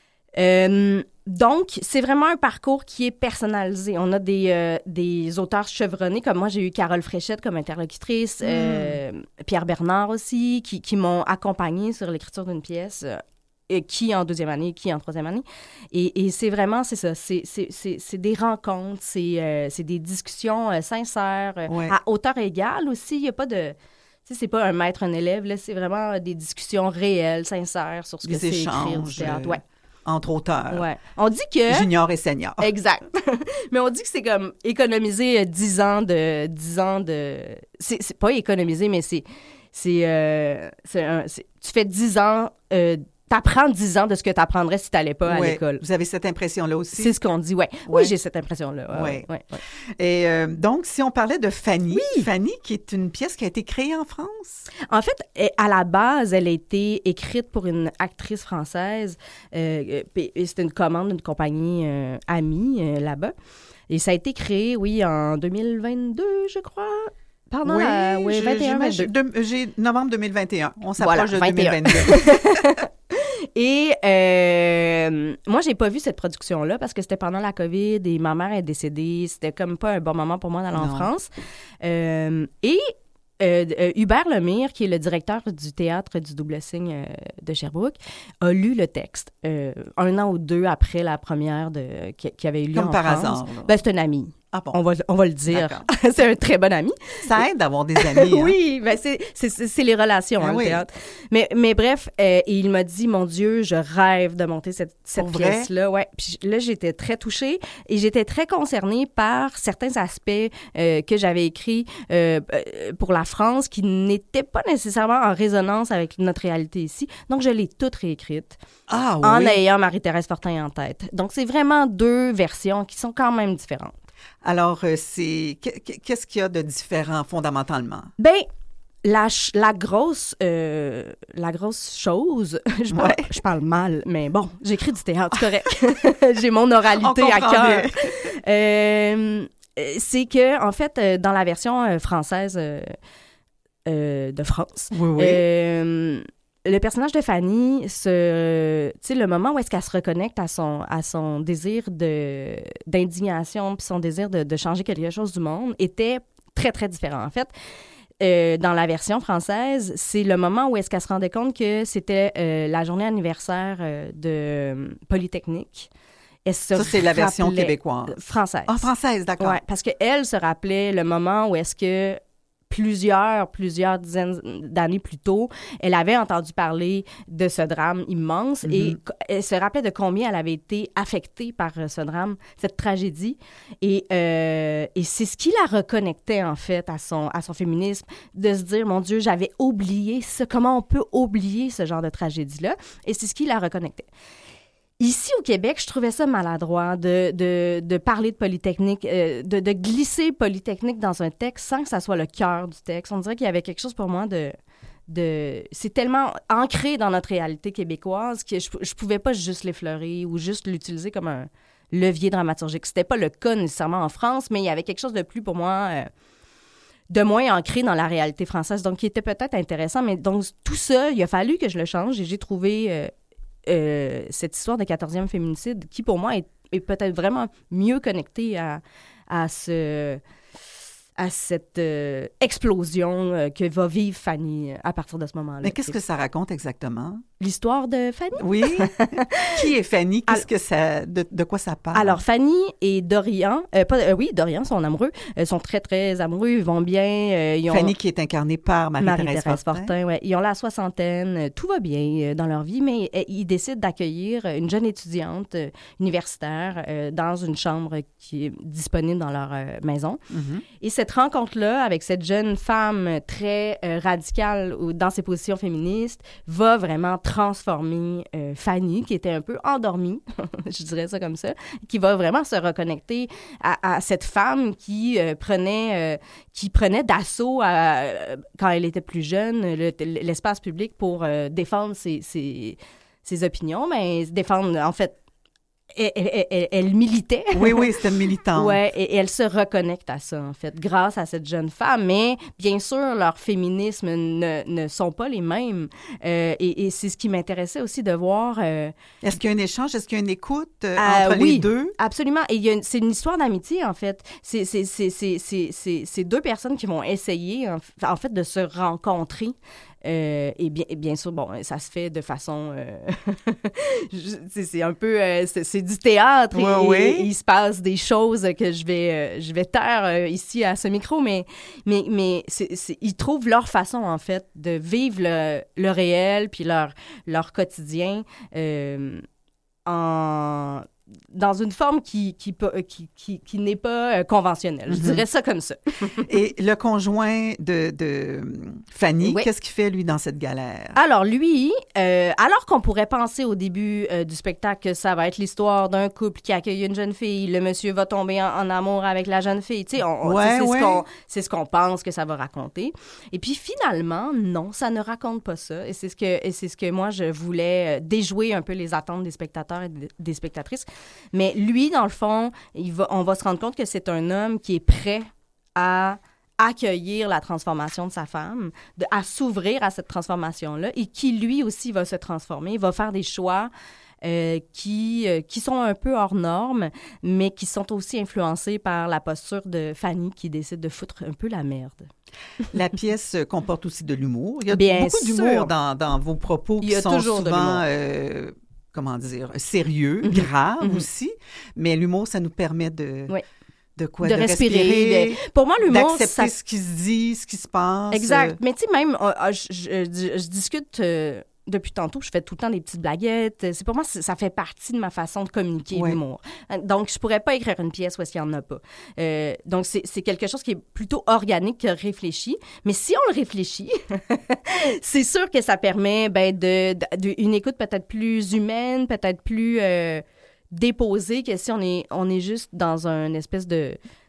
Euh, donc, c'est vraiment un parcours qui est personnalisé. On a des, euh, des auteurs chevronnés, comme moi, j'ai eu Carole Fréchette comme interlocutrice, mm. euh, Pierre Bernard aussi, qui, qui m'ont accompagnée sur l'écriture d'une pièce, euh, qui en deuxième année, qui en troisième année. Et, et c'est vraiment, c'est ça, c'est, c'est, c'est, c'est des rencontres, c'est, euh, c'est des discussions euh, sincères, euh, ouais. à hauteur égale aussi. Il n'y a pas de... Tu sais, c'est pas un maître, un élève, là, c'est vraiment des discussions réelles, sincères sur ce des que c'est échanges, écrire du théâtre. Ouais. Entre auteurs. Ouais. On dit que... Junior et senior. Exact. Mais on dit que c'est comme économiser dix ans de... dix ans de... C'est, c'est pas économiser, mais c'est... c'est, euh, c'est, un, c'est tu fais dix ans... Euh, t'apprends dix ans de ce que t'apprendrais si t'allais pas ouais. à l'école. Vous avez cette impression-là aussi? C'est ce qu'on dit, ouais. ouais. Oui, j'ai cette impression-là. Ouais, ouais. Ouais, ouais. Et euh, donc, si on parlait de Fanny, oui. Fanny, qui est une pièce qui a été créée en France? En fait, à la base, elle a été écrite pour une actrice française. Euh, et c'était une commande d'une compagnie euh, amie euh, là-bas. Et ça a été créé, oui, en deux mille vingt-deux, je crois. Pendant oui, la, oui, je, vingt et un de, j'ai novembre deux mille vingt et un. On s'approche voilà, de deux mille vingt-deux. Et euh, moi, j'ai pas vu cette production-là parce que c'était pendant la COVID et ma mère est décédée. C'était comme pas un bon moment pour moi d'aller en France. Euh, et euh, euh, Hubert Lemire, qui est le directeur du théâtre du Double Signe euh, de Sherbrooke, a lu le texte euh, un an ou deux après la première de, qui, qui avait eu lieu comme en par France. hasard. Ben, c'est un ami. Ah bon. On va, on va le dire. C'est un très bon ami. Ça aide d'avoir des amis. Hein? Oui, ben c'est, c'est, c'est les relations, ah, hein, oui. le théâtre. Mais, mais bref, euh, il m'a dit, mon Dieu, je rêve de monter cette, cette pièce-là. Ouais. Puis là, j'étais très touchée et j'étais très concernée par certains aspects euh, que j'avais écrits euh, pour la France qui n'étaient pas nécessairement en résonance avec notre réalité ici. Donc, je l'ai toute réécrite ah, oui. en ayant Marie-Thérèse Fortin en tête. Donc, c'est vraiment deux versions qui sont quand même différentes. Alors, euh, c'est qu'est-ce qu'il y a de différent fondamentalement? Bien, La, ch- la grosse euh, la grosse chose, je, parle, Ouais. je parle mal, mais bon, j'écris du théâtre, c'est correct. J'ai mon oralité On à comprend cœur. bien. Euh, c'est que, en fait, euh, dans la version euh, française euh, euh, de France, Oui, oui. euh, le personnage de Fanny, ce, tu sais, le moment où est-ce qu'elle se reconnecte à son, à son désir de, d'indignation puis son désir de, de changer quelque chose du monde était très, très différent. En fait, euh, dans la version française, c'est le moment où est-ce qu'elle se rendait compte que c'était euh, la journée anniversaire euh, de euh, Polytechnique. Elle se Ça, c'est la version rappelait- québécoise. Française. Ah, française, d'accord. Oui, parce qu'elle se rappelait le moment où est-ce que plusieurs, plusieurs dizaines d'années plus tôt, elle avait entendu parler de ce drame immense Mhm. et co- elle se rappelait de combien elle avait été affectée par euh, ce drame, cette tragédie. Et, euh, et c'est ce qui la reconnectait, en fait, à son, à son féminisme, de se dire, mon Dieu, j'avais oublié ça. Comment on peut oublier ce genre de tragédie-là? Et c'est ce qui la reconnectait. Ici, au Québec, je trouvais ça maladroit de, de, de parler de Polytechnique, euh, de, de glisser Polytechnique dans un texte sans que ça soit le cœur du texte. On dirait qu'il y avait quelque chose pour moi de... de c'est tellement ancré dans notre réalité québécoise que je ne pouvais pas juste l'effleurer ou juste l'utiliser comme un levier dramaturgique. C'était pas le cas nécessairement en France, mais il y avait quelque chose de plus, pour moi... Euh, de moins ancré dans la réalité française, donc qui était peut-être intéressant. Mais donc, tout ça, il a fallu que je le change et j'ai trouvé... Euh, Euh, cette histoire de quatorzième féminicide qui, pour moi, est, est peut-être vraiment mieux connectée à, à, ce, à cette euh, explosion euh, que va vivre Fanny à partir de ce moment-là. Mais qu'est-ce que ça raconte exactement? L'histoire de Fanny? Oui. Qui est Fanny? Qu'est-ce que ça, de, de quoi ça parle? Alors, Fanny et Dorian, euh, pas, euh, oui, Dorian, sont amoureux, euh, sont très, très amoureux, ils vont bien. Euh, ils ont... Fanny qui est incarnée par Marie-Thérèse Marie-Thérèse Fortin. Fortin, ouais. Ils ont la soixantaine, euh, tout va bien euh, dans leur vie, mais euh, ils décident d'accueillir une jeune étudiante euh, universitaire euh, dans une chambre qui est disponible dans leur euh, maison. Mhm. Et cette rencontre-là avec cette jeune femme très euh, radicale ou dans ses positions féministes va vraiment transformer euh, Fanny, qui était un peu endormie, je dirais ça comme ça, qui va vraiment se reconnecter à, à cette femme qui euh, prenait, euh, qui prenait d'assaut à, euh, quand elle était plus jeune le- l'espace public pour euh, défendre ses, ses, ses opinions, mais défendre, en fait, elle, elle, elle, elle militait. Oui, oui, c'était une militante. Oui, et, et elle se reconnecte à ça, en fait, grâce à cette jeune femme. Mais bien sûr, leurs féminismes ne, ne sont pas les mêmes. Euh, et, et c'est ce qui m'intéressait aussi de voir. Euh, Est-ce qu'il y a un échange? Est-ce qu'il y a une écoute euh, euh, entre oui, les deux? Absolument. Et il y a une- c'est une histoire d'amitié, en fait. C'est, c'est, c'est, c'est, c'est, c'est, c'est deux personnes qui vont essayer, en, f- en fait, de se rencontrer. Euh, et, bien, et bien sûr, bon, ça se fait de façon... euh, je- c'est, c'est un peu... euh, c'est, c'est du théâtre. et, Ouais, ouais. et il se passe des choses que je vais, euh, je vais taire euh, ici à ce micro, mais, mais, mais c'est, c'est, ils trouvent leur façon, en fait, de vivre le, le réel puis leur, leur quotidien euh, en... dans une forme qui, qui, peut- qui, qui, qui n'est pas euh, conventionnelle. Je Mhm. dirais ça comme ça. Et le conjoint de, de Fanny, Oui. qu'est-ce qu'il fait, lui, dans cette galère? Alors, lui, euh, alors qu'on pourrait penser au début euh, du spectacle que ça va être l'histoire d'un couple qui accueille une jeune fille, le monsieur va tomber en, en amour avec la jeune fille, tu sais, on- on- Ouais, c'est, c'est ouais. ce qu'on, c'est ce qu'on pense que ça va raconter. Et puis, finalement, non, ça ne raconte pas ça. Et c'est ce que, et c'est ce que moi, je voulais euh, déjouer un peu les attentes des spectateurs et des, des spectatrices. Mais lui, dans le fond, il va, on va se rendre compte que c'est un homme qui est prêt à accueillir la transformation de sa femme, de, à s'ouvrir à cette transformation-là et qui, lui aussi, va se transformer, va faire des choix euh, qui, euh, qui sont un peu hors normes, mais qui sont aussi influencés par la posture de Fanny qui décide de foutre un peu la merde. La pièce euh, comporte aussi de l'humour. Il y a Bien beaucoup sûr. d'humour dans, dans vos propos Il qui y a sont toujours de souvent... l'humour. euh, comment dire, sérieux, Mhm. graves Mhm. aussi, mais l'humour, ça nous permet de... Oui. De quoi? De respirer, de- Pour moi, l'humour, d'accepter ça- ce qui se dit, ce qui se passe. Exact. euh, Mais tu sais, même, euh, euh, je, je- je- je discute euh, depuis tantôt, je fais tout le temps des petites blaguettes. C'est pour moi, c'est- ça fait partie de ma façon de communiquer Ouais. l'humour. Euh, Donc, je pourrais pas écrire une pièce où est-ce qu'il y en a pas. Euh, donc, c'est c'est quelque chose qui est plutôt organique que réfléchi. Mais si on le réfléchit, c'est sûr que ça permet ben, de, de- de- une écoute peut-être plus humaine, peut-être plus euh, déposée que si on est, on est juste dans un espèce de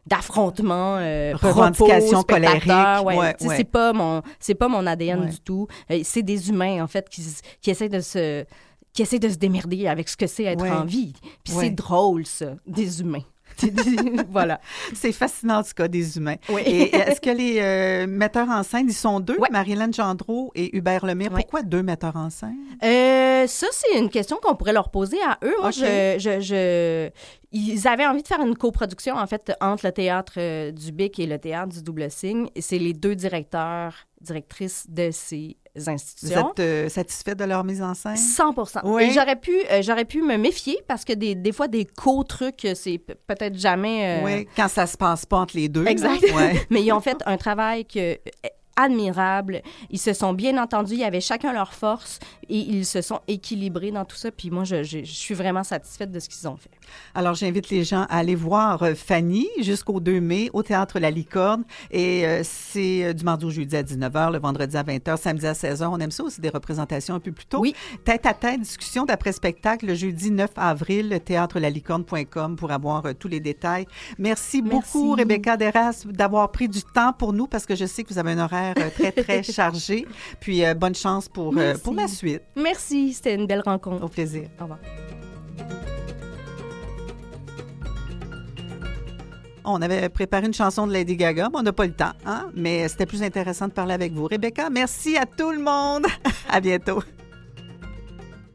d'affrontement, euh, revendication propos, colérique. Ouais, Ouais, tu sais, ouais. c'est pas mon, c'est pas mon A D N Ouais. du tout. Euh, c'est des humains en fait qui, s- qui essaient de se, qui essaient de se démerder avec ce que c'est être Ouais. en vie. Puis Ouais. c'est drôle ça, des humains. Voilà. C'est fascinant, en tout cas, des humains. Oui. Et est-ce que les euh, metteurs en scène, ils sont deux, Marie-Hélène Gendreau et Hubert Lemire? Pourquoi deux metteurs en scène? Euh, ça, c'est une question qu'on pourrait leur poser à eux. Moi, OK. je, je, je- Ils avaient envie de faire une coproduction, en fait, entre le théâtre euh, du Bic et le théâtre du Double Cygne. Et c'est les deux directeurs, directrices de ces Vous institutions. êtes euh, satisfait de leur mise en scène? cent pour cent. Oui. Et j'aurais pu, euh, j'aurais pu me méfier parce que des, des fois, des co-trucs, c'est p- peut-être jamais... euh, Oui, quand ça se passe pas entre les deux. Exact. là. Ouais. Mais ils ont fait un travail que, admirable. Ils se sont bien entendus. Ils avaient chacun leur force et ils se sont équilibrés dans tout ça. Puis moi, je, je, je suis vraiment satisfaite de ce qu'ils ont fait. Alors, j'invite les gens à aller voir euh, Fanny jusqu'au deux mai au Théâtre La Licorne. Et euh, c'est euh, du mardi au jeudi à dix-neuf heures, le vendredi à vingt heures, samedi à seize heures. On aime ça aussi, des représentations un peu plus tôt. Oui. Tête à tête, discussion d'après-spectacle le jeudi neuf avril, théâtre la licorne point com pour avoir euh, tous les détails. Merci, beaucoup, Rebecca Deras, d'avoir pris du temps pour nous parce que je sais que vous avez un horaire euh, très, très chargé. Puis, euh, bonne chance pour, euh, Merci. pour la suite. Merci, c'était une belle rencontre. Au plaisir. Au revoir. On avait préparé une chanson de Lady Gaga, mais on n'a pas le temps, hein? Mais c'était plus intéressant de parler avec vous. Rebecca, merci à tout le monde. À bientôt.